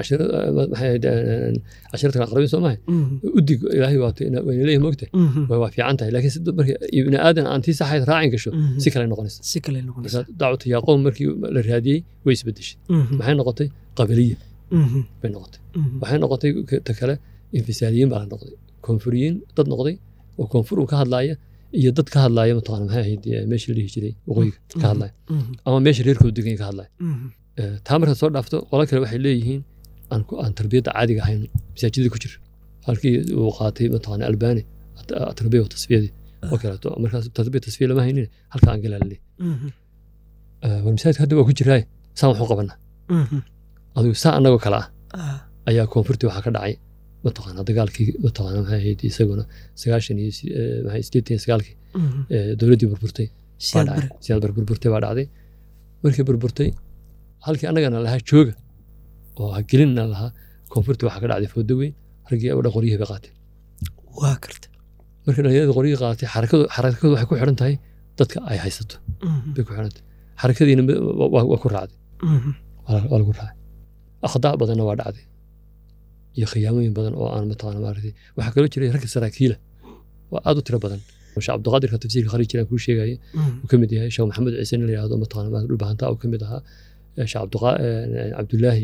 casharada aqrabiin soo maahay udig ilaahay waata wayna leeyihin moogta waa fiican tahay laakiin marka ibni aadan aan tii saxayd raacin gasho si kale noqonaysa dacwatu yaa qowm markii la raadiyey way isbedeshay maxay noqotay qabiliya bay noqotay waxay noqotay ta kale infisaaliyiin baa la noqday koonfuriyiin dad noqday oo koonfur uu ka hadlaaya iyo dad ka hadlaaya mataqaana maxay ahayd meeshii la dhihi jiray waqooyiga ka hadlaaya ama meesha reerkooda degan ka hadlaaya taa markaad soo dhaafto qola kale waxay leeyihiin aan tarbiyadda caadiga ahayn masaajidda ku jira halkii uu qaatay mataqaana albaani tarbiya wa tasfiyadii oo kaleeto markaas tadbiir tasfiir lama haynin halka aan galaalay والمساعد هذا وكل جراي سام حقوق بنا هذا ساعة أنا وكلا أيها كونفرتي وحكر دعي بتقنا دقالك بتقنا ما هي دي سجونا سجاشني ما هي ستين سجالك دولتي بربرتي سيال بربرتي بعد عادي مركب بربرتي هالك أنا جانا لها شوق وهجلنا لها كونفرتي وحكر دعي فودوي رجع ولا غريه بقاتل واكرت مركب هي غريه قاتل حركة وحكوا حرنتهاي تدك أي حيسته بيكو حرنت حركتي وكل عادي ولا كل عادي أخطاء بدنا وارد عادي يا خيامين بدن أو أنا متعنا مارتي وحكوا لي ركز سراكيله وأدو ترى بدن مش عبد القادر كتفسير خارجي كل شيء جاي وكمدي شو محمد عيسين اللي هذا متعنا ما البهنتا أو كمدها شو عبد الله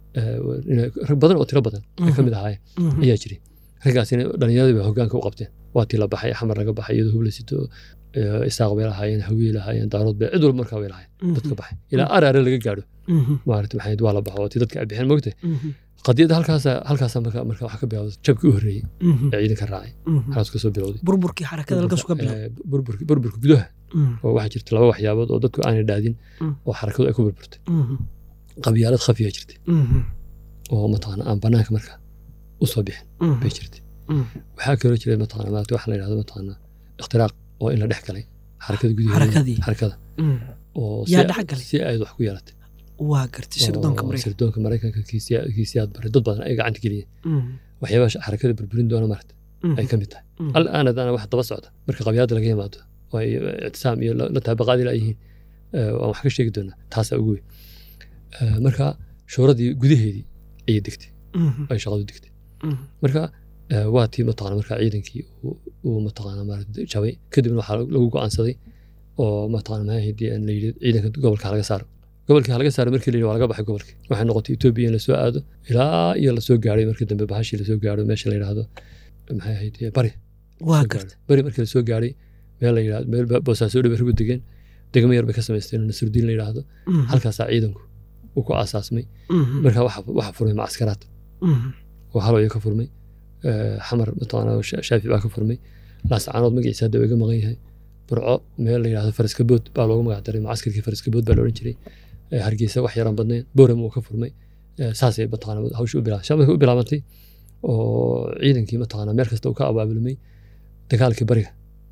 بدن وترى بدن كمدها هاي يجري رجعتني دنيا بهجان كوقبته واتي لبحي حمر رجع بحي يده بلسيته استقبل هاين هويل هاين دارود بعدول مركب ويل هاين تتكبح إلى أرى اللي جاله مارت محيد ولا بحواتي تتكع بحين موقته قضية هالكاسة مركب حكى بياض شبك أهري عيدك الراعي خلاص كسب بلودي بربركي حركة هالكاسة قبله بربرك بدوه وواحد جرت لو واحد يابد ودتك أنا دادين وحركة أكو بربرت قبيلات خفية جرت ومطعنا أم بناك مركب وصبيح بيجرت وحكى له كذا مطعنا ما توحنا هذا مطعنا اختراق oo in la dhex galay xarakada oo yaa dhex galay si ay wax ku yeelatay waa gartay sirdoonka Mareykanka kiisiyaad baray dad badan ay gacanta geliyeen waxyaabaha xarakada burburin doona marta ay kamid tahay al'aan adana wax daba socda marka qabyaalada laga yimaado oo ay ictisaam iyo la taabaqaadi leeyihiin oo wax ka sheegi doona taas ugu weyn marka shuuradii gudaheedii ay degtay ay shaqadu degtay marka واتي مطعنا مركا عيدنكي ومطعنا مارد جابي كدبنا وحال لو go'aansaday oo mataana ma haydi in ciidanka gobolka laga saaro markii la walaga baxay gobolka waxay noqotay Ethiopia la soo aado ilaa iyo la soo gaaray markii dambe bahashii la soo gaaro meesha la yiraahdo maxay haydi bari markii la soo gaaray meel la yiraahdo meel boosaaso dhib ku degan degmo yar bay ka sameysteen Nasruddin la yiraahdo halkaas ciidanku uu ku aasaasmay marka waxa furmay maaskaraad oo halooyo ka furmay حمر مطانا شافي باك فرمي لاس عانود مقيسا دوغا مقينyahay burco meel la yiraahdo Faraskabood baa loogu magac daray macaskarkii Faraskabood baa la oran jiray hargeysa wax yaran badneen booram uu ka furmay saasay mataana hawshu u bilaabantay oo ciidankii mataana meel kasta uu ka abaabulmay dagaalkii bariga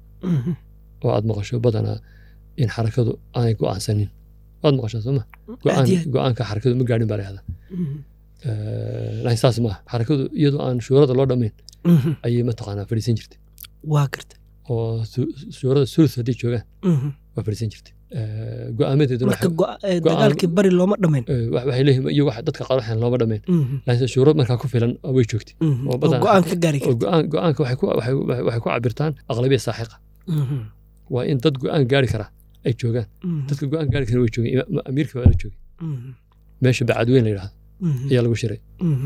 oo aad maqasho badana in xarakadu aanay go'aansanin aad maqasho soma go'aanka xarakadu ma gaarin bareehada لا إحساس ما حركة يدو عن شورات الله دمين أي متقنا فريسين جرت واكرت أو شورات الثلث هدي شوكة وفريسين جرت قامت يدو دقال كبر الله ما دمين وحيله يو واحد دتك قارح الله ما دمين لأن شورات ما كانوا فعلا أوي شوكتي وقام كجاري قام وحكوا عبرتان أغلبية ساحقة وإن تد قام جاري كرا أي شوكة تد قام جاري كرا أوي شوكة أمريكا ولا شوكة ماشي بعد وين يراه يا لو شري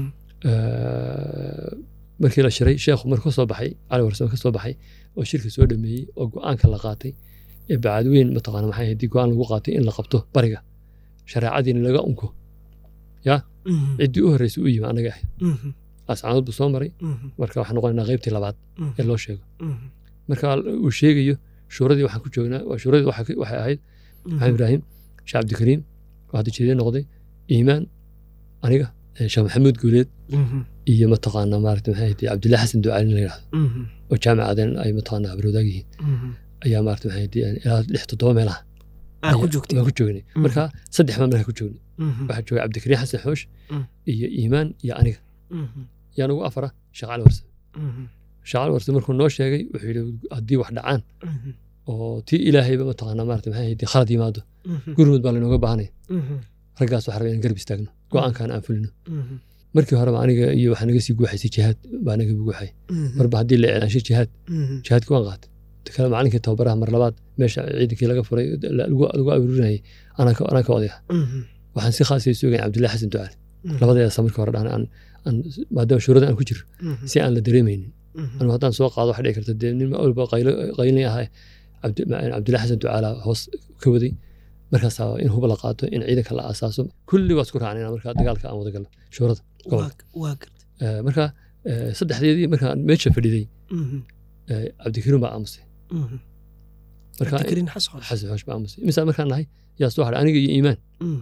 markii la shiray sheekhu markuu soo baxay cali warsamo ka soo baxay oo shirka soo dhameeyay oo go'aanka la qaatay ee bacadweyn mataqaana maxay hadii go'aan lagu qaatay in la qabto bariga shariicadiina laga unko ya cidii u horeysay u yimi anaga ahay ascaanood buu soo maray marka waxaan noqonaynaa qaybtii labaad ee loo sheego marka uu sheegayo shuuradii waxaan ku joognaa waa shuuradii waxay ahayd maxamed ibraahim sheekh cabdikariim waxaa jeedin noqday iimaan aniga sheekh maxamuud guuleed iyo mataqaana maartay maxay tahay Cabdullaahi Xasan Ducaali la yiraahdo oo jaamacadan ay mataqaana abroodagii ayaa maartay maxay tahay ilaa 6 meelaha ku joogtay marka saddex markaa ku joognay waxa joogay Cabdikariim Xasan Xoosh iyo Iimaan iyo aniga yaan ugu afara shaqaal warsa markuu noo sheegay wuxuu yiri hadii wax dhacaan oo tii ilaahayba mataqaana maartay maxay tahay khalad yimaado gurmud baa looga baahnay ragaas waxa rabeen garb istaagno go'aankan aan fulino markii hore aniga iyo waxa naga sii guuxaysay jihaad baa naga guuxay marba hadii la eedanshay jihaadku waan qaatay kala macalinka tababaraha mar labaad meesha ciidankii laga furay lagu abuurinayay ana ka wadiya waxaan si khaas ah sugay Cabdullaahi Xasan Ducaali labadaas markii hore aan maadaama shuurada aan ku jiro si aan la dareemaynin anu haddaan soo qaado waxa dhici karta nin walba qaylin yahay Cabdullaahi Xasan Ducaali hoos ka waday markaas in hub la qaato in ciidanka la asaaso kulli waa isku raacnayna marka dagaalka aan wada galno shuurada marka saddexdeedii marka meesha fadhiday Cabdikariim baa aamusay marka cabdikariin xasan xoosh baa aamusay imisa markaan nahay yaa soo haray aniga iyo iimaan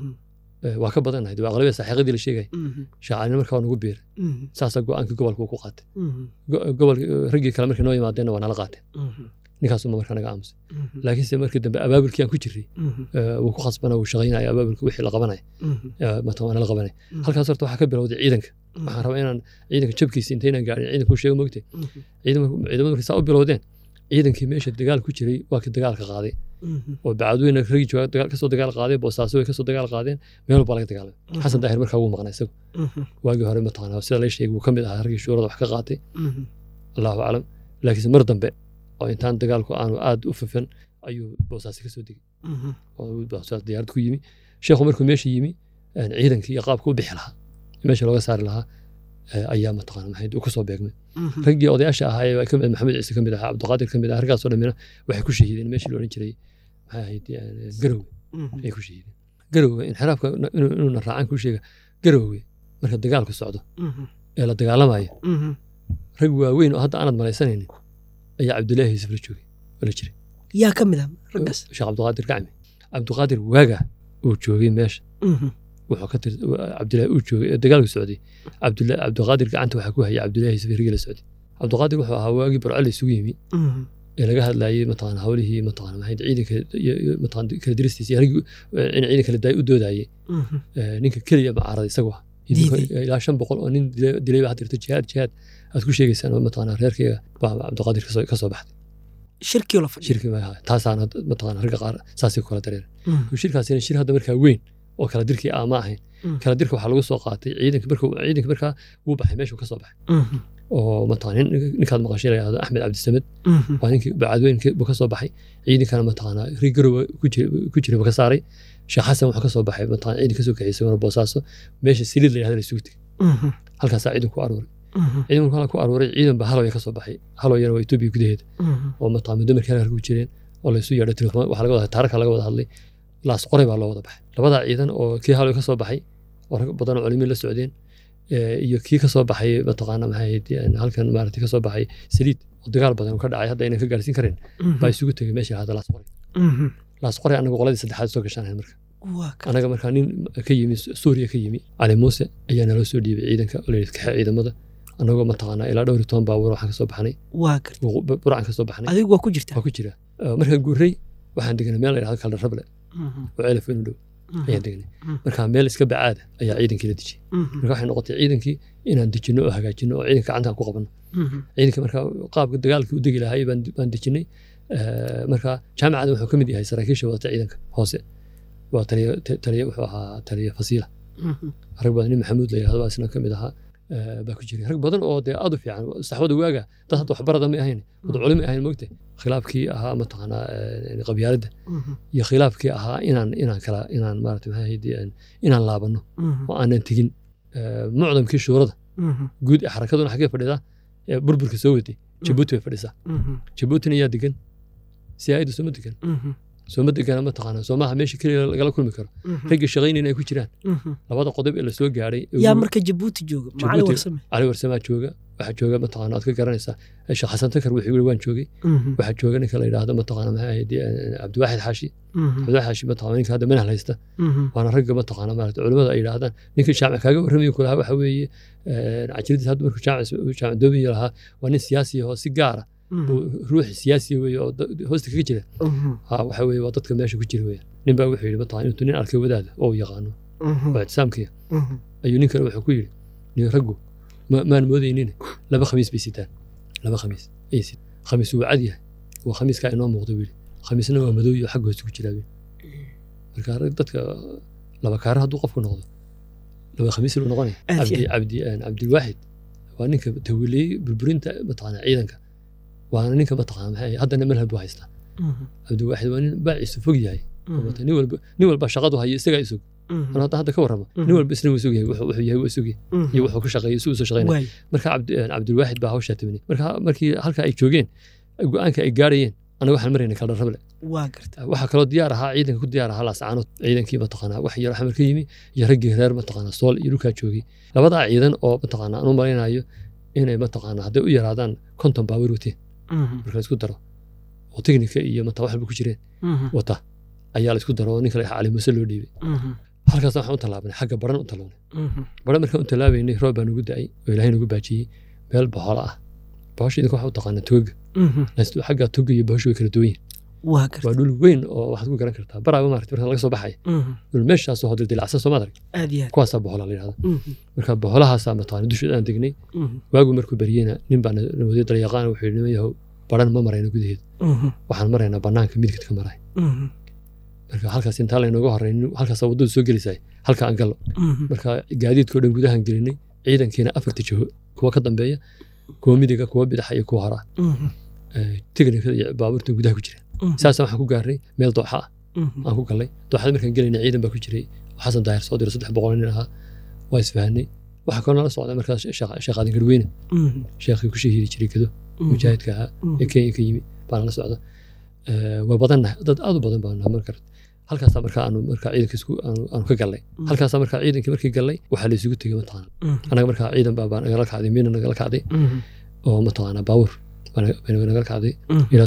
waa ka badan nahay waa aqlabiyada saaxiiqadii la sheegay shaacirina markaa waa nagu biiray saasaa go-aanka gobolka uu ku qaatay gobol raggii kale markay noo yimaadeenna waa nala qaateen ninkaasuma markaa naga aamusay laakiinse markii dambe abaabulkii aan ku jirray wuu ku khasbana wuu shaqaynaya abaabulka wixii la qabanaya matan waa nala qabanaya halkaas horta waxaa ka bilowday ciidanka waxaan rabaa inaan ciidanka jabkiisa intaynaan gaarin ciidanka u sheego mogtay ciidamada markay saa u bilowdeen ciidankii meesha dagaal ku jiray waa kii dagaalka qaaday oo bacadweyne ragii jooga dagaal kasoo dagaal qaaday boosaaso way kasoo dagaal qaadeen meel walba laga dagaalamay xasan daahir markaa wuu maqnaa isagu waagii hore mataqaanaa sida la sheegay wuu ka mid ahaa raggii shuurada wax ka qaatay allahu aclam laakiinse mar dambe oo intaan dagaalku aanu aad u fafan ayuu boosaasi kasoo degay oo boosaas diyaarad ku yimi sheekhu markuu meesha yimi ciidankii iyo qaabka u bixi lahaa meesha looga saari lahaa ayaa mataqaana maxay u kasoo beegmay raggii odayaasha ahaa ee kamid maxamed ciise kamid ahaa cabdiqaadir kamid ahaa raggaasoo dhamina waxay ku shahiideen meeshii la odhan jiray maxay ahayd garowe ay ku shahiideen garowe inxiraafka inuuna raacaan ku sheega garowe marka dagaalku socdo ee la dagaalamayo rag waaweyn oo hadda aanad malaysanaynin ayaa cabdilaahi yuusuf la joogay oo la jiray yaa ka mid ah raggaas sheekh cabdiqaadir gacmi cabdiqaadir waaga uu joogay meesha wuxuu ka cabdilaahi uu joogay dagaalku socday cabdiqaadir gacanta waxaa ku hayay cabdilaahi yuusuf rigi la socday cabdiqaadir wuxuu ahaa waagii barcali isugu yimi ee laga hadlayay mataqaana hawlihii mataqaana maxay ciidanka mataqaana kala diristiisa iyo ragii in ciidanka la daayay u doodayay ninka keliya macaarada isagu ah ilaa 500 oo nin dilay baa dirta jihaad aad ku sheegaysaan mataqaana reerkayga baa cabdiqaadir ka soo baxday shirkii la fadhiyo shirkii ma taasaan mataqaana ragga qaar saasi kula dareer shirkaasina shir hadda markaa weyn oo kala dirkii ama ahayn kala dirka waxaa lagu soo qaatay ciidanka markaa wuu baxay meeshuu ka soo baxay oo mataqaana ninkaad maqashay la yidhaahdo axmed cabdisamed waa ninkii bacadweyn buu ka soo baxay ciidankana mataqaana rii garowe ku jiray buu ka saaray sheekh xasan wuxuu ka soo baxay mataqaana ciidan ka soo kaxeysay wana boosaaso meesha siliid la yidhahdo la isugu tegey halkaasaa ciidan ku aruuray ciidan kala ku aruuray ciidan baa haloya ka soo baxay haloyana waa etoobiya gudaheeda oo mataqaana muddo markii halka ku jireen oo la isu yeedhay telefoon waxaa laga wada taaraka laga wada hadlay laas qoray baa loo wada baxay labadaa ciidan oo kii haloy ka soo baxay oo rag badan oo culimiin la socdeen iyo kii ka soo baxay mataqaana maxay halkan maaragtay ka soo baxay saliid oo dagaal badan ka dhacay hadda inaan ka gaarsiin karin baa isugu tegay meesha hadda laas qoray anagu qoladii saddexaad soo gashaan marka anaga markaa nin ka yimi suuriya ka yimi cali muuse ayaa naloo soo dhiibay ciidanka oo layidhi kaxe ciidamada anagoo mataqaana ilaa 12 baabuur waxaan ka soo baxnay burcan ka soo baxnay adigu waa ku jirta waa ku jira markaan guuray waxaan deganay meel la yidhahdo kala rable oo ceelaf weyn u dhow ayaan degnay markaa meel iska bacaada ayaa ciidankii la dejiyey marka waxay noqotay ciidankii inaan dejinno oo hagaajinno oo ciidanka gacantaan ku qabanno ciidanka markaa qaabka dagaalkii u degi lahaay baan dejinnay markaa jaamacada wuxuu ka mid yahay saraakiisha wadata ciidanka hoose waa taliya wuxuu ahaa taliya fasiila rag badan nin maxamuud la yidhahdo baa isna ka mid ahaa baa ku jiray rag badan oo dee aad u fiican saxwada waaga dad hadda waxbarada ma ahayn wada culimo ahayn moogtay khilaafkii ahaa mataqaana qabyaaladda iyo khilaafkii ahaa inaan maaragtay maxay ahayd inaan laabano oo aanan tegin mucdamkii shuurada guud ee xarakaduna xaggee fadhidaa burburka soo waday jabuuti bay fadhisaa jabuutina yaa degan siyaayadda sooma degan sooma degana mataqaana soomaha meesha keliya lagala kulmi karo raggii shaqaynayna ay ku jiraan labada qodob ee la soo gaaray yaa marka jabuuti jooga cali warsamaa jooga waxaa jooga mataqaana aad ka garanaysaa sheekh xasan takar wuxuu yiri waan joogay waxaa jooga ninka la yidhaahdo mataqaana maxay ahayd cabdiwaaxid xaashi mataqaana ninka hadda manhal haysta waana ragga mataqaana maaragtay culimada ay yidhaahdaan ninka jaamac kaaga warramayo kulaha waxa weeye cajiridiis hadda markuu jaamac doobiya lahaa waa nin siyaasi oo si gaara ruuxi siyaasi weeye oo hoosta kaga jira waxa weeye waa dadka meesha ku jira weeyaan nin baa wuxuu yidhi mataqaana intuu nin arkay wadaada oo yaqaano oo ictisaamkiya ayuu nin kale wuxuu ku yidhi nin raggu maan moodaynin laba khamiis bay sitaan laba khamiis ay sit khamiis wuu cad yahay waa khamiiskaa inoo muuqda wiili khamiisna waa madow iyo xagga hoose ku jiraa wiili marka dadka laba kaara hadduu qofku noqdo laba khamiis luu noqonaya cabdiwaaxid waa ninka tawiliyey burburinta mataqaana ciidanka waana ninka mataqaana maxay haddana malhab buu haystaa cabdiwaaxid waa nin baaciisu fog yahay nin walba shaqadu hayo isagaa isog أنا هذا كورما نول بس نول سوقي وحوي سوقي يوحو كشقي سوق شقينا مركا عبد الواحد بها وش تبني مركي هلك أي جوجين أنك أي جاريين أنا واحد مرينا كلا ربله واحد كلا ديارها عيدن كل ديارها لا سعانو عيدن كي بتقنا وحي راح مركيمي يرجع غير بتقنا صول يروك جوجي لبضع عيدن أو بتقنا أنا مرينا أيه هنا بتقنا هذا ويرادان كنتم باوروتي مركز كدرة oo teknika iyo mata wax walba ku jireen wata ayaa la isku daro ninka la cali muuse loo dhiibay halkaas waxaan u talaabnay xagga baran u talaabnay baran markaan u talaabaynay roob baan ugu da'ay oo ilaahay nagu baajiyey meel boxola ah boxoshi idinku waxa u taqaana toog laasto xagga toog iyo boxoshi way kala duwan yihiin waa dhul weyn oo waxaad ku garan kartaa baraaba maaragtay marka laga soo baxay dhul meeshaas oo hadal dilacsan soo maarag kuwaas boxola la yiraahdo marka boxolahaas ama taqaana dusha aan degnay waagu markuu bariyayna nin baan wadada dariiqaan wuxuu yidhi baran ma marayno gudaheed waxaan maraynaa banaanka midkidka maray marka halkaas inta la inooga horeyn halkaas wadadu soo gelisay halka aan gallo marka gaadiidkoo dhan gudahan gelinay ciidankeena 4 jiho kuwa ka dambeeya kuwa midiga kuwa bidaxa iyo kuwa hara tiknikada iyo baabuurta gudaha ku jira saas waxaan ku gaaray meel dooxa aan ku galay dooxada markaan gelinay ciidan baa ku jiray xasan daahir soo diray 300 nin ahaa waa isfahanay waxa kaloo la socday markaas sheekh Aadan Garweyne sheekhii ku shahiidi jiray kado mujaahidka ahaa ee Kenya ka yimi baan la socda waa badan dad aad u badan baan markaa halkaas markaa aanu ka galay halkaas markaa ciidankii markii galay waxa la isugu tagay mataan anaga markaa ciidan baan nagala kacday miina nagala kacday oo mataan baawur baan nagala kacday ila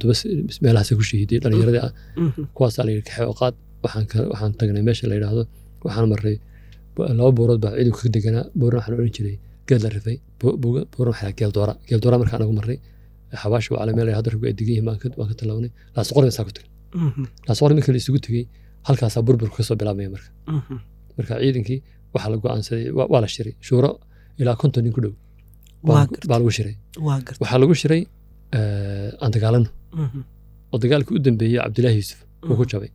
7 meelahaas ku shahiiday dhalinyarada kuwaas la yiraahdo qaad waxaan tagnay meesha la yiraahdo waxaan maray laba boorood baa ciidanku ka deganaa boorna waxaan oran jiray geed la rifay boorna waxa geel doora markaan ugu maray xawaash waa meel ay hadda rugo degan waan ka talawnay la soqorin saa ku tagay la soqorin markii la isugu tagay halkaas burbur ka soo bilaabmay marka ciidankii waxa la go'aansaday waa la shiray shuuro ilaa 50 nin ku dhow baa lagu shiray waxa lagu shiray aan dagaalano oo dagaalkii u dambeeyay Cabdilaahi Yuusuf uu ku jabay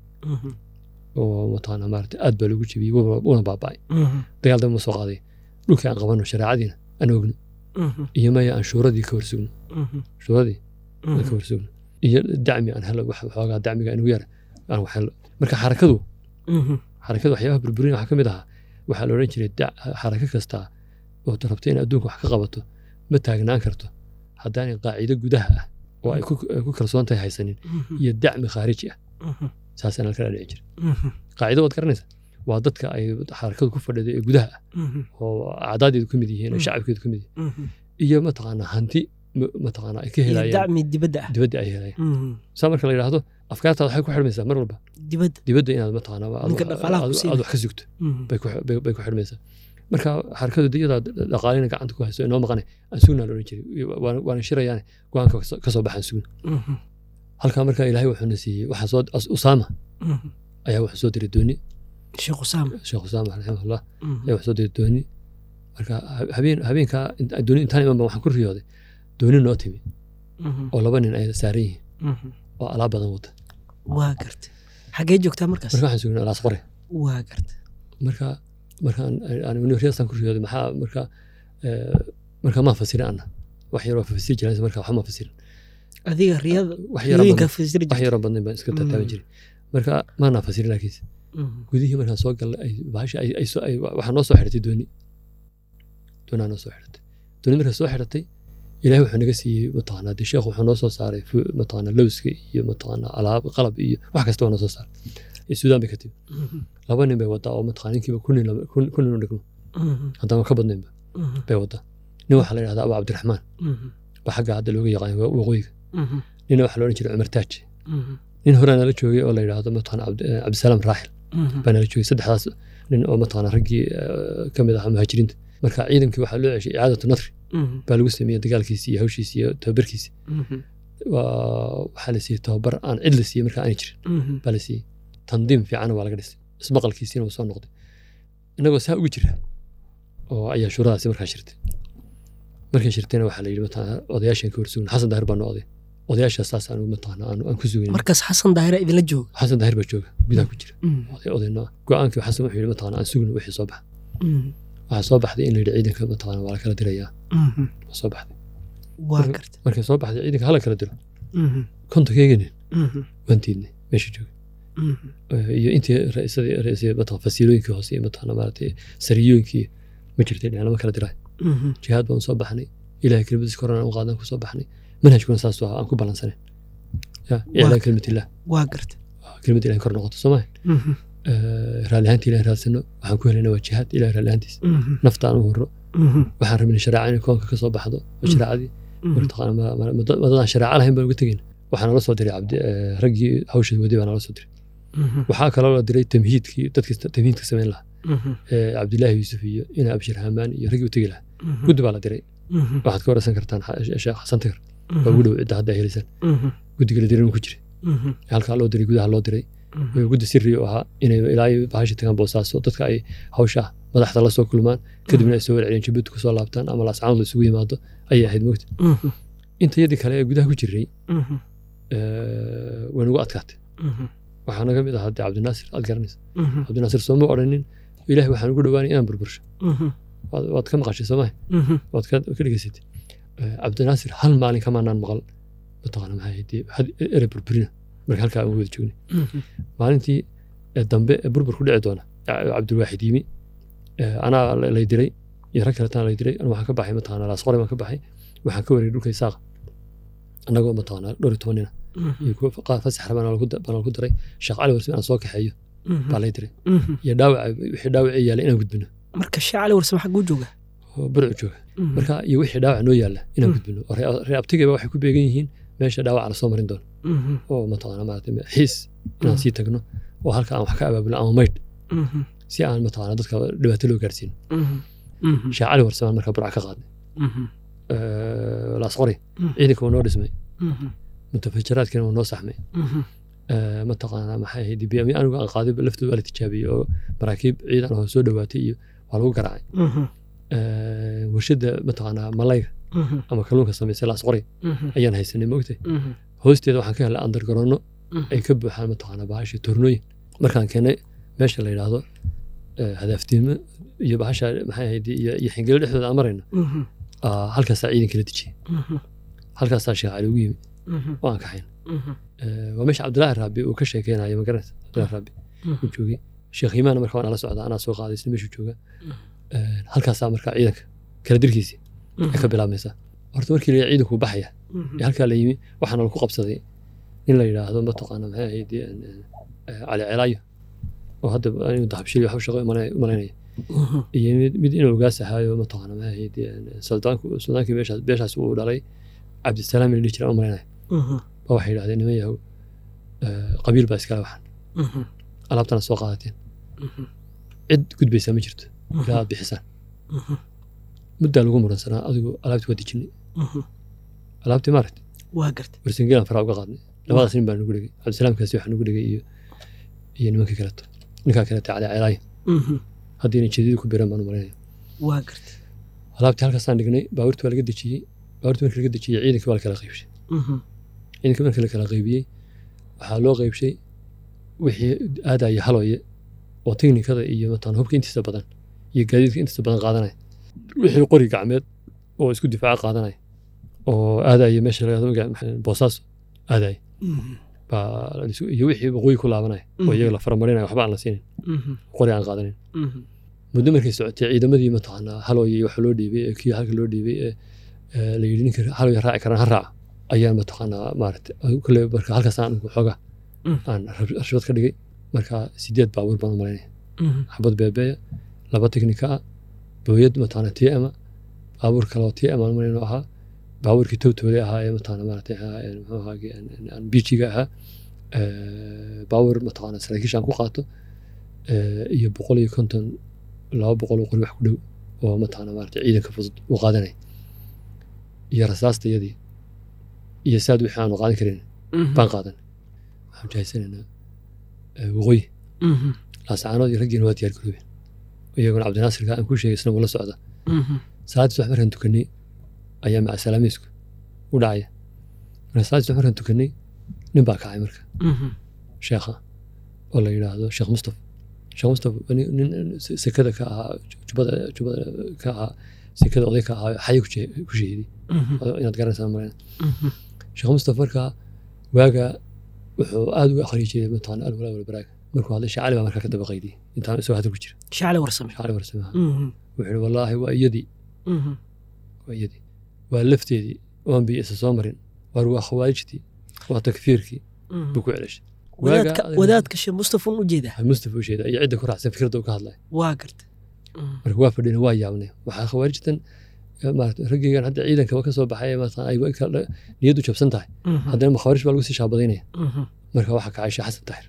oo wataana maartay aad baa lagu jibiyay wana baabay dagaal dama soo qaaday dhulkii aan qabano shariicadiina aan ogno iyo ma aan shuuradii ka warsugno shuuradii ka warsugno iyo dacmi aan helo waxoogaa dacmiga inuu yar aan waxaan marka xarakadu waxyaabaha burburin waxa kamid ah waxa la oran jiray xaraka kasta oo rabtay in adduunka wax ka qabato ma taagnaan karto haddaan qaacido gudaha ah oo ay ku kalsoon tahay haysanin iyo dacmi khaariji ah saasana kala dhici jiray qaacido wad garanaysa waa dadka ay xarakadu ku fadhiday ee gudaha oo acdaadeedu kamid yihiin shacabkeedu kamid iyo ma taqaana hanti ma taqaana ay ka helayaan dacmi dibadda ay helayaan saa marka la yiraahdo afkaartaada waxay ku xirmaysaa mar walba dibadda inaad ma taqaana aad wax ka sugto bay ku xirmaysaa marka xarakadu iyada dhaqaalina gacanta ku hayso inoo maqanay aan sugnaa loo jiray waana shirayaan go'aanka ka soo baxan sugna halka marka ilaahay wuxuu na siiyey waxa soo Usaama ayaa wax soo diray dooni Sheekh Usaama raximahullah ayaa wax soo diray dooni marka habeenka dooni intaan iman waxaan ku riyooday dooni noo timi oo laba nin ay saaran yihiin oo alaab badan wada waa gartay xagee joogtaa markaas marka waxaan sugnaa alaas qore waa gartay marka aan university ku riyooday marka ma fasirin wax yar oo fasir jiray marka wax ma fasirin adiga riyada waxyarooyinka fasiri wax yar badan baan iska taaban jiray marka ma na fasirin laakiin gudihii markaan soo galay ay baashi ay waxa noo soo xirtay dooni noo soo xirtay dooni markaa soo xirtay ilaahay wuxuu naga siiyey mataqaanaa sheekhu wuxuu noo soo saaray mataqaanaa lowska iyo mataqaanaa alaab qalab iyo wax kasta oo noo soo saaray Suudaan bay ka timi laba nin bay wadaa oo mataqaanaa inkiiba kun nin dhigmo haddana ka badnayn bay wadaa nin waxa la yiraahdaa Abu Cabdiraxmaan ba xagga hadda looga yaqaan waqooyiga nin waxa la oran jiray Umar Taaj nin horena la joogay oo la yiraahdo mataqaanaa Cabdisalaam Raaxil bana la joogay saddexdaas nin oo mataqaanaa raggii kamid ah muhaajiriinta marka ciidankii waxa loo ceshay icaadatu nadri baa lagu sameeyay dagaalkiisii iyo hawshiisii iyo tababarkiisii waxa la siiyay tababar aan cid la siiyay marka aan jirin baa la siiyay tandiim fiican waa laga dhisay ismaqalkiisina wuu soo noqday inagoo saa ugu jira oo ayaa shuradaasi markaa shirtay markay shirtayna waxaa la yidhi mataqaanaa odayaashan ka warsugna xasan daahir baan oday odayaashaas saas aan mataqaanaa aan ku sugayay markaas xasan daahir idinla jooga xasan daahir baa jooga gudaha ku jira odayna go'aankii xasan wuxuu yidhi mataqaanaa aan sugno wixii soo baxa waxaa soo baxday in la yidhi ciidanka mataqaanaa waa la kala dirayaa soo baxday waa gartay markay soo baxday ciidanka hala kala diro kontonkeygani waan tiidnay meesha jooga iyo intii ra'iisadii mataqaanaa fasiilooyinkii hoose iyo mataqaanaa maaragtay sariyooyinkii ma jirtay lama kala diray jihaad baan soo baxnay ilaahay kelmadiisa korana u qaadan ku soo baxnay manhajkuna saas waa aan ku balansanay ilaahay kelmadillah waa gartay kelmad ilaahay kor noqoto Soomaaliya raalihantii ilaahay raadsano waxaan ku helaynaa waa jihaad ilaahay raalihantiisa nafta aan u hurro waxaan rabnay shariica in koonka ka soo baxdo shariicadii martaqaanaa madadaan shariica lahayn baan uga tegayna waxaana la soo diray raggii hawsha waday baana la soo diray waxaa kaloo la diray tamhiidkii dadkii tamhiidka samayn lahaa cabdilaahi yuusuf iyo ina abshir hamaan iyo raggii u tegi lahaa guddi baa la diray waxaad ka waraysan kartaan sheekh xasan tagar waa ugu dhow cidda hadda ay helaysaan guddiga la diray ku jiray halkaa loo diray gudaha loo diray guddi sirri oo ahaa inay ilaa bahasha tagaan boosaaso dadka ay hawsha madaxda la soo kulmaan kadibna ay soo warceliyeen jabuuti ku soo laabtaan ama laascaanood la isugu yimaado ayay ahayd moogta inta yadii kale ee gudaha ku jiray way nagu adkaatay waxaa naga mid ahaa cabdinaasir aad garanaysa cabdinaasir sooma odhanin ilaahay waxaan ugu dhowaanay inaan burbursho waad ka maqashay soomaha waad ka dhegaysatay cabdinaasir hal maalin kamaanaan maqal mataqaana maxay ahayd ere burburina marka halkaa aan wada joognay maalintii dambe burbur ku dhici doona cabdulwaaxid yimi anaa lay diray iyo rag kaletaan lay diray waxaan ka baxay mataqaana laasqore baan ka baxay waxaan ka wareegay dhulka isaaqa annagoo mataqaana dhowr iyo toban nina iyo kuwa fasax rabaan baan ku daray sheekh cali warsame aan soo kaxeeyo baa lay diray iyo wixii dhaawacii yaalay inaan gudbino marka sheekh cali warsame xaguu jooga burcu jooga marka iyo wixii dhaawac noo yaalla inaan gudbino reer abtigayba waxay ku beegan yihiin meesha dhaawaca la soo marin doono oo mataqaana maaragtay xiis inaan sii tagno oo halka aan wax ka abaabulno ama maydh si aan mataqaana dadka dhibaato loo gaarsiin sheekh cali warsamaan markaa burca ka qaadnay laasqori ciidanka waa noo dhismay mutafajaraadkina waa noo saxmay mataqaana maxay ahayd bmi anigu aan qaaday laftooda waa la tijaabiyey oo maraakiib ciidan oo soo dhowaatay iyo waa lagu garaacay warshadda mataqaana malayga ama kalluunka samaysay laasqori ayaan haysanay moogtay hoosteeda waxaan ka helay andargaroonno ay ka buuxaan mataqaana bahasha tornooyin markaan keenay meesha la yidhaahdo hadaaftiimo iyo bahasha maxay ahayd iyo xingelo dhexdooda aan marayno halkaasaa ciidanka la dejiyey halkaasaa sheekh cali ugu yimi oo aan kaxayn waa meesha cabdilaahi raabi uu ka sheekeynayo magaranaysa cabdilaahi raabi uu joogay sheekh iimaan marka waan ala socdaa anaa soo qaaday isla meeshuu jooga halkaasaa marka ciidanka kala dirkiisii ay ka bilaabmaysaa horta markii la ciidanku baxaya halkaa la yimi waxaana lagu qabsaday in la yidhaahdo mataqaana maxay ahayd cali celaayo oo hadda inuu dahabshil wax shaqo umalaynaya iyo mid inuu ogaas ahaayo mataqaana maxay ahayd suldaankii beeshaas uu dhalay cabdisalaam la dhihi jiray umalaynaya ba waxay yidhahdeen niman yahow qabiil baa iskale waxan alaabtana soo qaadateen cid gudbaysaa ma jirto ilaa aad bixisaan muddaa lagu muransanaa adigu alaabtii waa dejinay alaabtii maaragta waa gartay warsangeelaan faraa uga qaadnay labadaas nin baa nagu dhigay cabdisalaamkaasi waxaa nagu dhigay iyo nimankii kaleeto ninkaa kaleeto cali ceelaayo haddii inay jeedadu ku biran baan u malaynaya waa gartay alaabtii halkaasaan dhignay baabuurtii waa laga dejiyey baabuurtii markii laga dejiyey ciidankii waa la kala qaybshay ciidankii markii la kala qaybiyey waxaa loo qaybshay wixii aadaya haloye oo teknikada iyo mataan hubka intiisa badan iyo gaadiidka intiisa badan qaadanaya wixii qori gacmeed oo isku difaaca qaadanaya oo aadaya meesha boosaaso aadaya iyo wixii waqooyi ku laabanaya oo iyaga la faramarinaya waxba aan la siinin qori aan qaadanin muddo markay socotay ciidamadii mataqaanaa haloye waxa loo dhiibay kii halka loo dhiibay la yidhi ninka haloye raaci karaan ha raaca ayaan mataqaanaa maaragtay kule marka halkaas aan xoogaa aan rashbad ka dhigay marka 8 baabuur baan u malaynaya xabad beebeeya 2 teknika ah booyad mataqaana TM baabuur kale oo TM aan malaynaya ahaa baabuurkii towtoole ahaa ee mataqaana maaragtay muxuu ahaa aan biijiga ahaa baabuur mataqaana saraakiisha aan ku qaato iyo 150 200 qori wax ku dhow oo mataqaana maaragtay ciidanka fudud u qaadanay iyo rasaasta yadii iyo saad wixii aanu qaadan karin baan qaadan waxaan jahaysananaa waqooyi laascaanood iyo raggiina waa diyaar garoobeen iyaguna cabdinaasirka aan ku sheegay isna wala socda salaadii subax markaan tukanay ayaa maca salaamiisku u dhacaya marka salaadii subax markaan tukanay nin baa kacay marka sheekha oo la yidhaahdo sheekh mustafa nin sekada ka ahaa jubada ka ahaa sekada oday ka ahaa xaye ku shahiiday inaad garanaysaa marayna sheekh mustafa markaa waaga wuxuu aad uga akhriyi jiray mataqaana alwalaa walbaraaga markuu hadlay shacali baa markaa ka daba qaydiyey intaan isagoo hadal ku jira shacali warsame wuxuu yihi wallaahi waa iyadii waa lafteedii oon biyo isa soo marin waar waa khawaarijtii waa takfiirkii buu ku celashay wadaadka sheekh mustafa u jeedaa mustafa u jeedaa iyo cidda ku raacsan fikradda uu ka hadlaya waa gartay marka waa fadhina waa yaabnay waxaa khawaarijtan maartay raggigan hadda ciidanka ka soo baxay maartay ay niyadu jabsan tahay haddana makhaarish baa lagu sii shaabadaynaya marka waxa ka caysha Xasan Tahir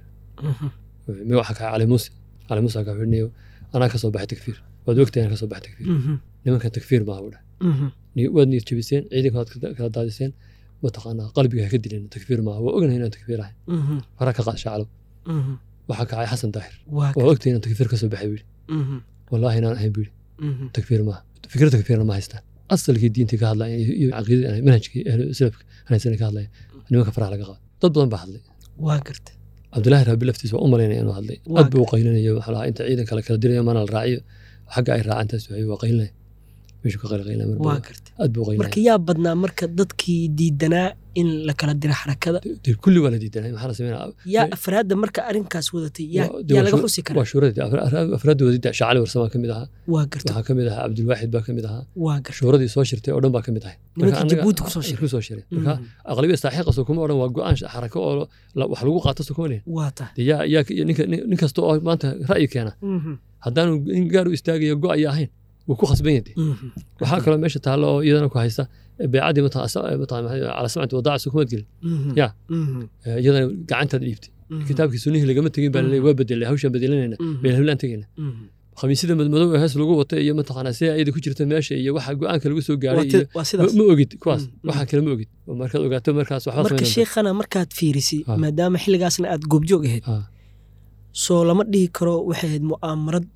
ma waxa ka cali muuse ka fidniyo anaa ka soo baxay takfiir waad ogtahay ka soo baxay takfiir nimanka takfiir ma wada waad niyad jabiseen ciidanka waad kala daadiseen mataqaanaa qalbiga ka dileen takfiir ma waa ognahay inaan takfiir ahay fara ka qaad shacab waxa ka cay Xasan Tahir waa ogtahay inaan takfiir ka soo baxay wiil wallahi inaan ahay wiil takfiir ma fikir takfiir ma haystaan asalkii diinta ka hadlay iyo aqoonta manhajkii salafka anaysan ka hadlay nimanka faraha laga qaado dad badan baa hadlay waa gartay Abdullahi Rabbi laftiisa waa u maleynaya inuu hadlay aad buu qaylinayo waxa la inta ciidanka kala dirayo mana la raaciyo xagga ay raacantaas waa qaylinayo meeshu ka qaylinayo waa gartay aad buu qaylinayo marka yaa badnaa marka dadkii diidanaa in la kala diro xarakada kulli wala diidanay maxaa la sameeyay yaa afraad marka arinkaas wadatay yaa laga xusi karaa waa shuurada afraad wadida shacali warsama kamid aha waa gartay waxa kamid aha Abdul Waahid baa kamid aha waa gartay shuuradii soo shirtay oo dhan baa kamid ahay marka Djibouti ku soo shiray marka aqlabiyada saaxiiqaso kuma oran waa go'aan xarako oo wax lagu qaato soo kuma leeyahay waa taa yaa nin kasto oo maanta ra'yi keena hadaan in gaar u istaagayo go'ay ahayn wuu ku khasban yahay waxa kale meesha taalo oo iyadana ku haysta beecadii على سمعت وضاع سكوت قل يا يلا قاعد تدريبت كتابك سنيه اللي قمت تجيب اللي وبدل هوش بدلنا بين هلان تجينا خميس إذا مدمدو هاس لقوة وطي يوم تقنا ساعة إذا كشرت ماشي يا واحد قان كل جسوا قاري موجود كواس واحد كلام موجود ومركز وقعت مركز وحاط مركز شيخ أنا مركز فيرسي ما دام حل قاسنا أتجوب جوجه سو لما دي كرو واحد مؤامرة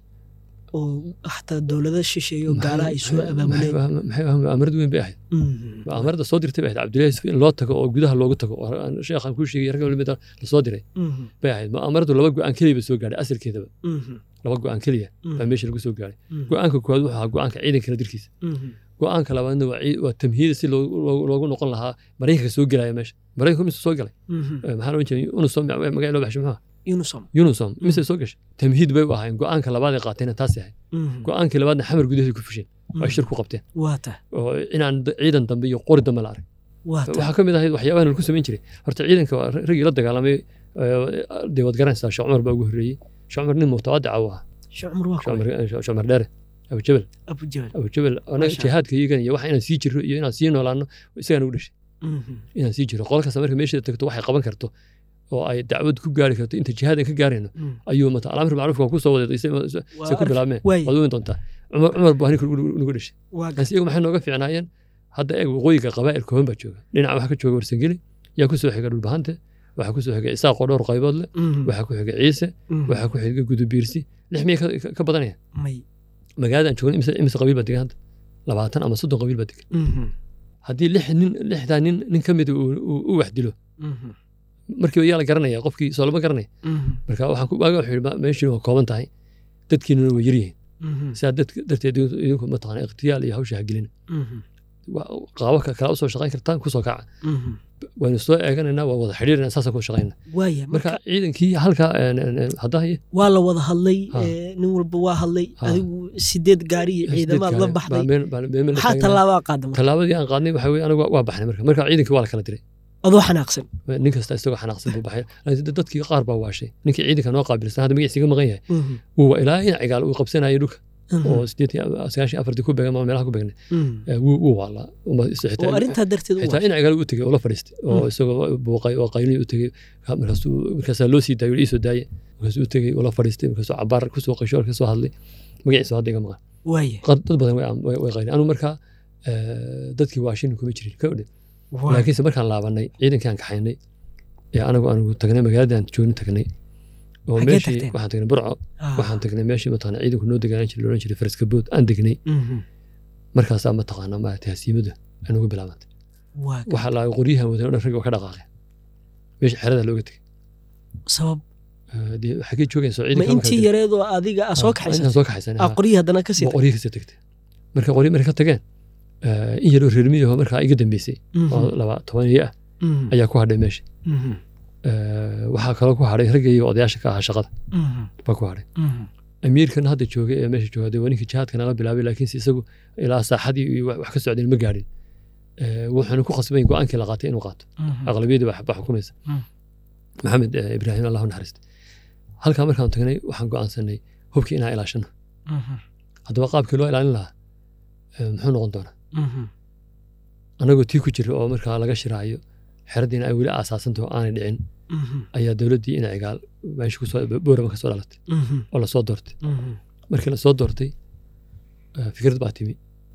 وحتى الدولة الشيشية وقالها يسوى أبامنين أمرد وين بأحد أمرد الصدر تبعت عبد الله يوسف الله تكو أو جدها الله تكو شيخ عن كل شيء يرجع للمدار الصدر بأحد ما أمرد ولا بقوا عن كلية بسوق قاري أسر كذا لو بقوا عن كلية فماشي اللي بسوق قاري بقوا عنك كواد وحى بقوا عنك عيدك كلا دركيس بقوا عنك لو أنه والتمهيد سي لو نقول لها مريخ سوق قاري ماشي مريخ هم سوق قاري محلو إنت ونصهم ما قالوا بحشمها يونسوم مثل سوقش تمهيد بي واحد go'aanka labaad ay qaateen taas yahay go'aanka labaadna xamar gudaheeda ku fushin waa shirku qabteen waata inaan ciidan dambe iyo qori dambe la arag waxa kamid ahayd waxyaabaha lagu sameyn jiray horta ciidanka rag la dagaalamay deewad garanaysa Sheekh Umar baa ugu horeeyay Sheekh Umar nin mutawaadic ah Sheekh Umar dheer Abu Jabal ana jihaadka iyagan iyo waxa inaan sii jiro iyo inaan sii noolaano isaga u dhashay inaan sii jiro qolka samarka meesha tagto waxay qaban karto oo ay dacwad ku gaari karto inta jihaadan ka gaarayno ayuu mata amar macruufka ku soo waday isay ku bilaabmeen wadooyin doonta Umar baa nagu dhashay asiga maxay nooga fiicnaayeen hadda eeg waqooyiga qabaa'il kooban baa jooga dhinaca waxa ka jooga Warsangeli yaa ku soo xiga dhulbahante waxa ku soo xiga Isaaq oo dhowr qaybood leh waxa ku xiga Ciise waxa ku xiga Gudubiirsi lixmiyay ka badanaya magaalada joogin imisa qabiil baa degan 20 ama 30 qabiil baa degan haddii lixdan nin kamid uu wax dilo markii yaa la garanaya qofkii soo lama garanay marka waxaan ku baaga wuxuu meeshii oo kooban tahay dadkiina way yar yihiin sidaa darteed idinku ma taqaan ikhtiyaal iyo hawsha gelin qaabo kala soo shaqayn kartaan ku soo kaca waan soo eeganayna waa wada xiriirna saas ku shaqaynaa marka ciidankii halka hadahay waa la wada hadlay nin walba waa hadlay adigu 8 gaari ciidamada la baxday hatta talaaba qaadam talaabadii aan qaadnay waxa weey anigu waa baxnay marka ciidankii waa la kala diray adoo xanaaqsan nin kasta isagoo xanaaqsan buu baxay dadkii qaar baa waashay ninkii ciidanka noo qaabilsan hadda magaciisa maqan yahay uu ilaa in cigaal uu qabsanayo dhulka oo 94 ku beegan meelaha ku beegan uu wala oo arinta darteed xitaa in cigaal uu tagay oo la fariistay oo isagoo buuqay oo qayli uu tagay markaas loo sii daayay isoo daayay markaas uu tagay oo la fariistay markaas cabaar ku soo qasho ka soo hadlay magaciisa hadda iga maqan dad badan way qayli anu markaa dadkii waashin kuma jirin ka odhan laakiin markaan laabanay ciidankaan kaxaynay ee anigu tagnay magaaladaan joogin tagnay oo meeshii waxaan tagnay Burco waxaan tagnay meeshii mataqaana ciidanku noo degaan jiray loo jiray Faraskabood aan degnay markaas ma taqaana ma taasiimada anigu bilaabantay waxa la qoriyaha wadana rag ka dhaqaaqay meeshii xerada looga tagay sabab xagee joogeen soo ciidanka ma intii yareedo adiga soo kaxaysan qoriyaha hadana ka sii tagtay marka qoriyaha marka tageen in yar reermiyo markaa iga dambeysay oo 12 ah ayaa ku hadhay meesha waxa kale ku hadhay ragay odayaasha ka ah shaqada ba ku hadhay amiirkan hadda joogay ee meesha joogay waa ninkii jihadkana la bilaabay laakiin isagu ilaa saaxadii wax ka socdeen ma gaarin wuxuu ku qasbay go'aankii la qaatay inuu qaato aqlabiyada wax xukumaysa maxamed ibraahim allah naxariisto halka markaan tagnay waxaan go'aansanay hubkii inaan ilaashano haddaba qaabkii loo ilaalin lahaa muxuu noqon doonaa anagoo tii ku jira oo markaa laga shiraayo xeradiina ay weli aasaasantaho aanay dhicin ayaa dowladdii ina cigaal meesha kusoo boorama ka soo dhalatay oo lasoo doortay markii lasoo doortay fikrad baa timi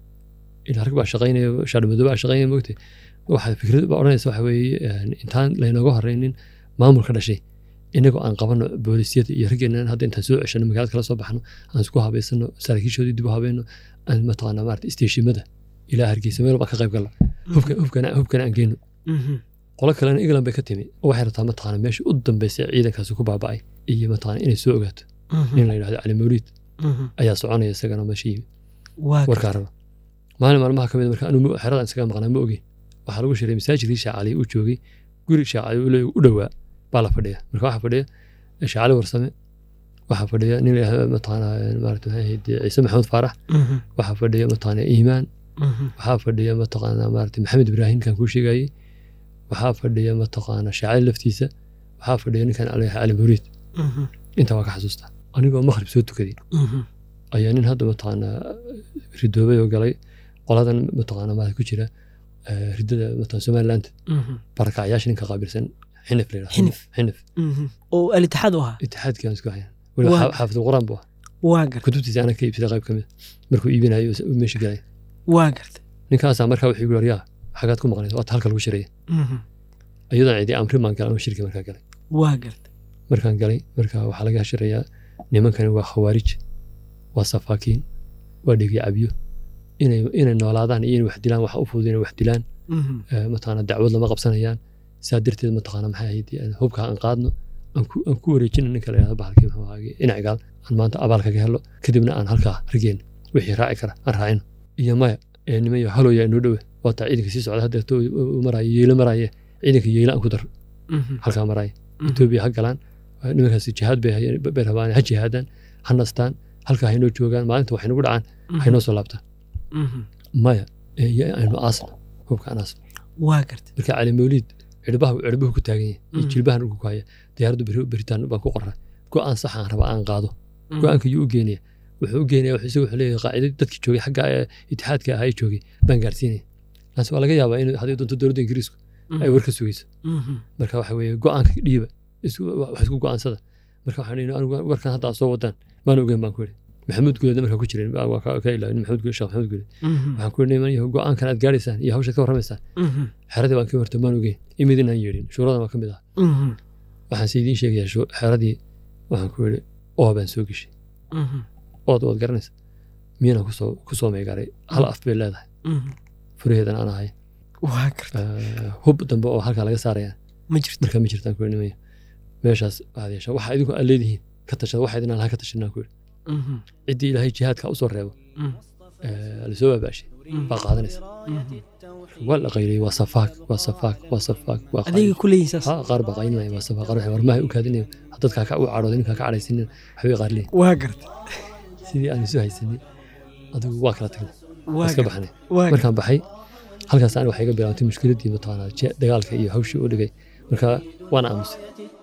ilaa rag baa shaqaynaya shaadhmadooba baa shaqaynaya moogtay waxaa fikrad baa odhanaysa waxa weeye intaan laynooga horreynin maamulka dhashay inagoo aan qabano boolisiyada iyo raggeenan hadda intaan soo ceshano magaalada kala soo baxno aan isku habaysano saraakiishoodii dib u habayno aan mataqaanaa maarata isteeshimada ilaa hargeysa meel baan ka qayb galno hubkana aan geyno qolo kalena england bay ka timi oo waxay rabtaa mataqaana meesha u dambeysay ciidankaasi ku baaba'ay iyo mataqaana inay soo ogaato nin la yidhahdo cali mawliid ayaa soconaya isagana meesha yimi warkaa raba maalin maalmaha ka mid marka anu xeradan isaga maqnaa ma ogeyn waxaa lagu shiray masaajidkii sheekh cali uu joogay guri sheekh cali u dhowaa baa la fadhiya marka waxaa fadhiya sheekh cali warsame waxaa fadhiya nin mataqaana maarata maxay ahayd ciise maxamed faarax waxaa fadhiya mataqaana iimaan waxaa fadhiya mataqaana maarata maxamed ibraahim kan kuu sheegayey waxaa fadhiya mataqaana sheekh cali laftiisa waxaa fadhiya ninkan cali mawliid intaa waa ka xasuustaa anigoo maqrib soo tukaday ayaa nin hadda mataqaana ridoobay oo galay qoladan mataqaana maarata ku jira ridada mataqaana somaliland barakacyaasha ninka qaabilsan xinif la yidhahdo xinif oo al-itixaad u ahaa itixaadkii aan isku hayan weliba xaafid quraan buu waa gartay kutubtiisa ana ka iibsaday qayb ka mid markuu iibinayo meesha galay waa gartay ninkaasaa markaa wuxuu igu yaryaa xagaad ku maqnayd waata halka lagu shiraya iyadoon cidi amri baan galay shirki markaa galay waa gartay markaan galay markaa waxaa laga shirayaa nimankani waa khawaarij waa safaakiin waa dhegi cabyo inay noolaadaan iyo inay wax dilaan waxa u fudud inay wax dilaan mataqaana dacwad lama qabsanayaan saa darteed mataqaana maxay ahayd hubka aan qaadno aan ku wareejina ninka la yidhahdo bahalkii muxuu ahaay ina cigaal aan maanta abaalkaga helo kadibna aan halkaa rigeen wixii raaci kara aan raacino iyo maya nimayo halooya inoo dhowe waataa ciidanka sii socda haddeerto maraayo yeelo maraaye ciidanka yeelo aan ku dar halkaa maraaye etoobiya ha galaan nimankaasi jihaad bay rabaan ha jihaadaan ha nastaan halkaa haynoo joogaan maalinta waxay nagu dhacaan haynoo soo laabtaan maya aynu aasna hubka aan aasna waa gartay marka cali mawliid cirbahu ku taagan yahay iyo jilbahan ugu ku haya diyaaraddu beritaan baan ku qoraa go'aan sax aan rabaa aan qaado go'aanka yuu u geenaya wuxuu u geenaya wuxuu leeyahay qaacidadii dadkii joogay xagga itixaadka ahaa ay joogay baan gaarsiinaya taas waa laga yaabaa in haddii doonto dowladda ingiriisku ay war ka sugayso marka waxa weeye go'aanka dhiiba wax isku go'aansada marka waxaan leeyahay anigu warkan hadda soo wadaan maan ogeyn baan ku yidhi maxamuud guuleed markaa ku jiray waa ka ilaalin maxamuud guuleed sheekh maxamuud guuleed waxaan ku leeyahay go'aankan aad gaaraysaan iyo hawsha ka warramaysaan xeradii baan ka wartay maan ogeyn imidin aan yeedhin shuuradan waa ka mid ah waxaan si idiin sheegayaa xeradii waxaan ku yidhi oo baan soo geshay ood garanaysa miyana kusoo meegaaray hal af bay leedahay furaheedan aan ahay hub dambe oo halkaa laga saarayaan markaa ma jirtaan ku nimaya meeshaas waxaad yeeshaa waxa idinku aad leedihiin ka tashada waxa idin aan laha ka tashanaan ku yidhi ciddii ilaahay jihaadka usoo reebo lasoo baabaashay baa qaadanaysa waa la qaylay waa safaak adiga ku leeyihiin saas qaar baa qaylinaya waa safaak qaar waxay warmahay u kaadinaya dadkaa ka u cadhooday ninkaa ka cadhaysiinin waxbay qaar leeyihin waa gartay sidii aan isu haysanay adigu waa kala tagnay iska baxnay markaan baxay halkaas aan waxay ga bilaabtay mushkiladdii mataqaanaa dagaalka iyo hawshii u dhigay marka waana aamusay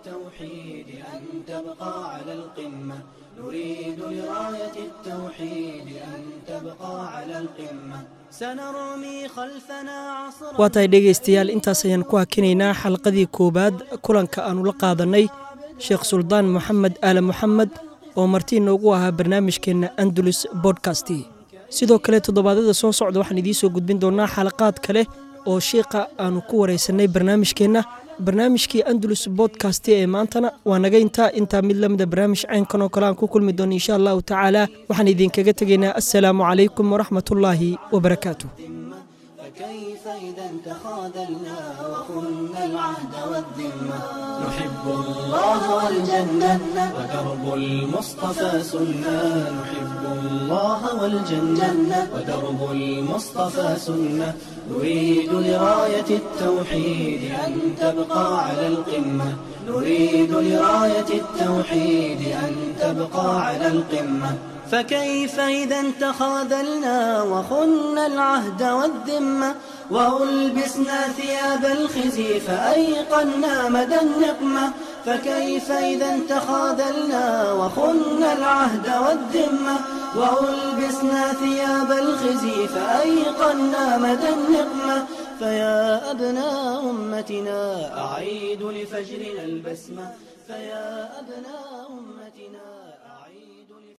نريد لراية التوحيد أن تبقى على القمة سنرمي خلفنا عصرا waatahay dhegaystayaal intaas ayaan ku hakinaynaa xalqadii koobaad kulanka aanu la qaadanay sheekh suldaan moxamed aale moxamed oo marti inoogu ahaa barnaamijkeenna andalus bodkasti sidoo kale toddobaadyada soo socda waxaan idiin soo gudbin doonaa xalaqaad kale oo shiiqa aanu ku waraysanay barnaamijkeenna barnaamijkii andalus bodkasti ee maantana waa naga intaa mid lamida barnaamij caynkan oo kale aan ku kulmi doono insha allahu tacaala waxaan idinkaga tegaynaa assalaamu calaykum waraxmatullaahi wabarakaatuh كيف إذا تخاذلنا وخنا العهد والذمة نحب الله والجنة ودرب المصطفى سنة نحب الله والجنة ودرب المصطفى سنة نريد لراية التوحيد أن تبقى على القمة نريد لراية التوحيد أن تبقى على القمة فكيف إذا تخاذلنا وخنا العهد والذمة وألبسنا ثياب الخزي فأيقنا مدى النقمة فكيف إذا تخاذلنا وخنا العهد والذمة وألبسنا ثياب الخزي فأيقنا مدى النقمة. فيا أبناء أمتنا أعيدوا لفجرنا البسمة. فيا أبناء أمتنا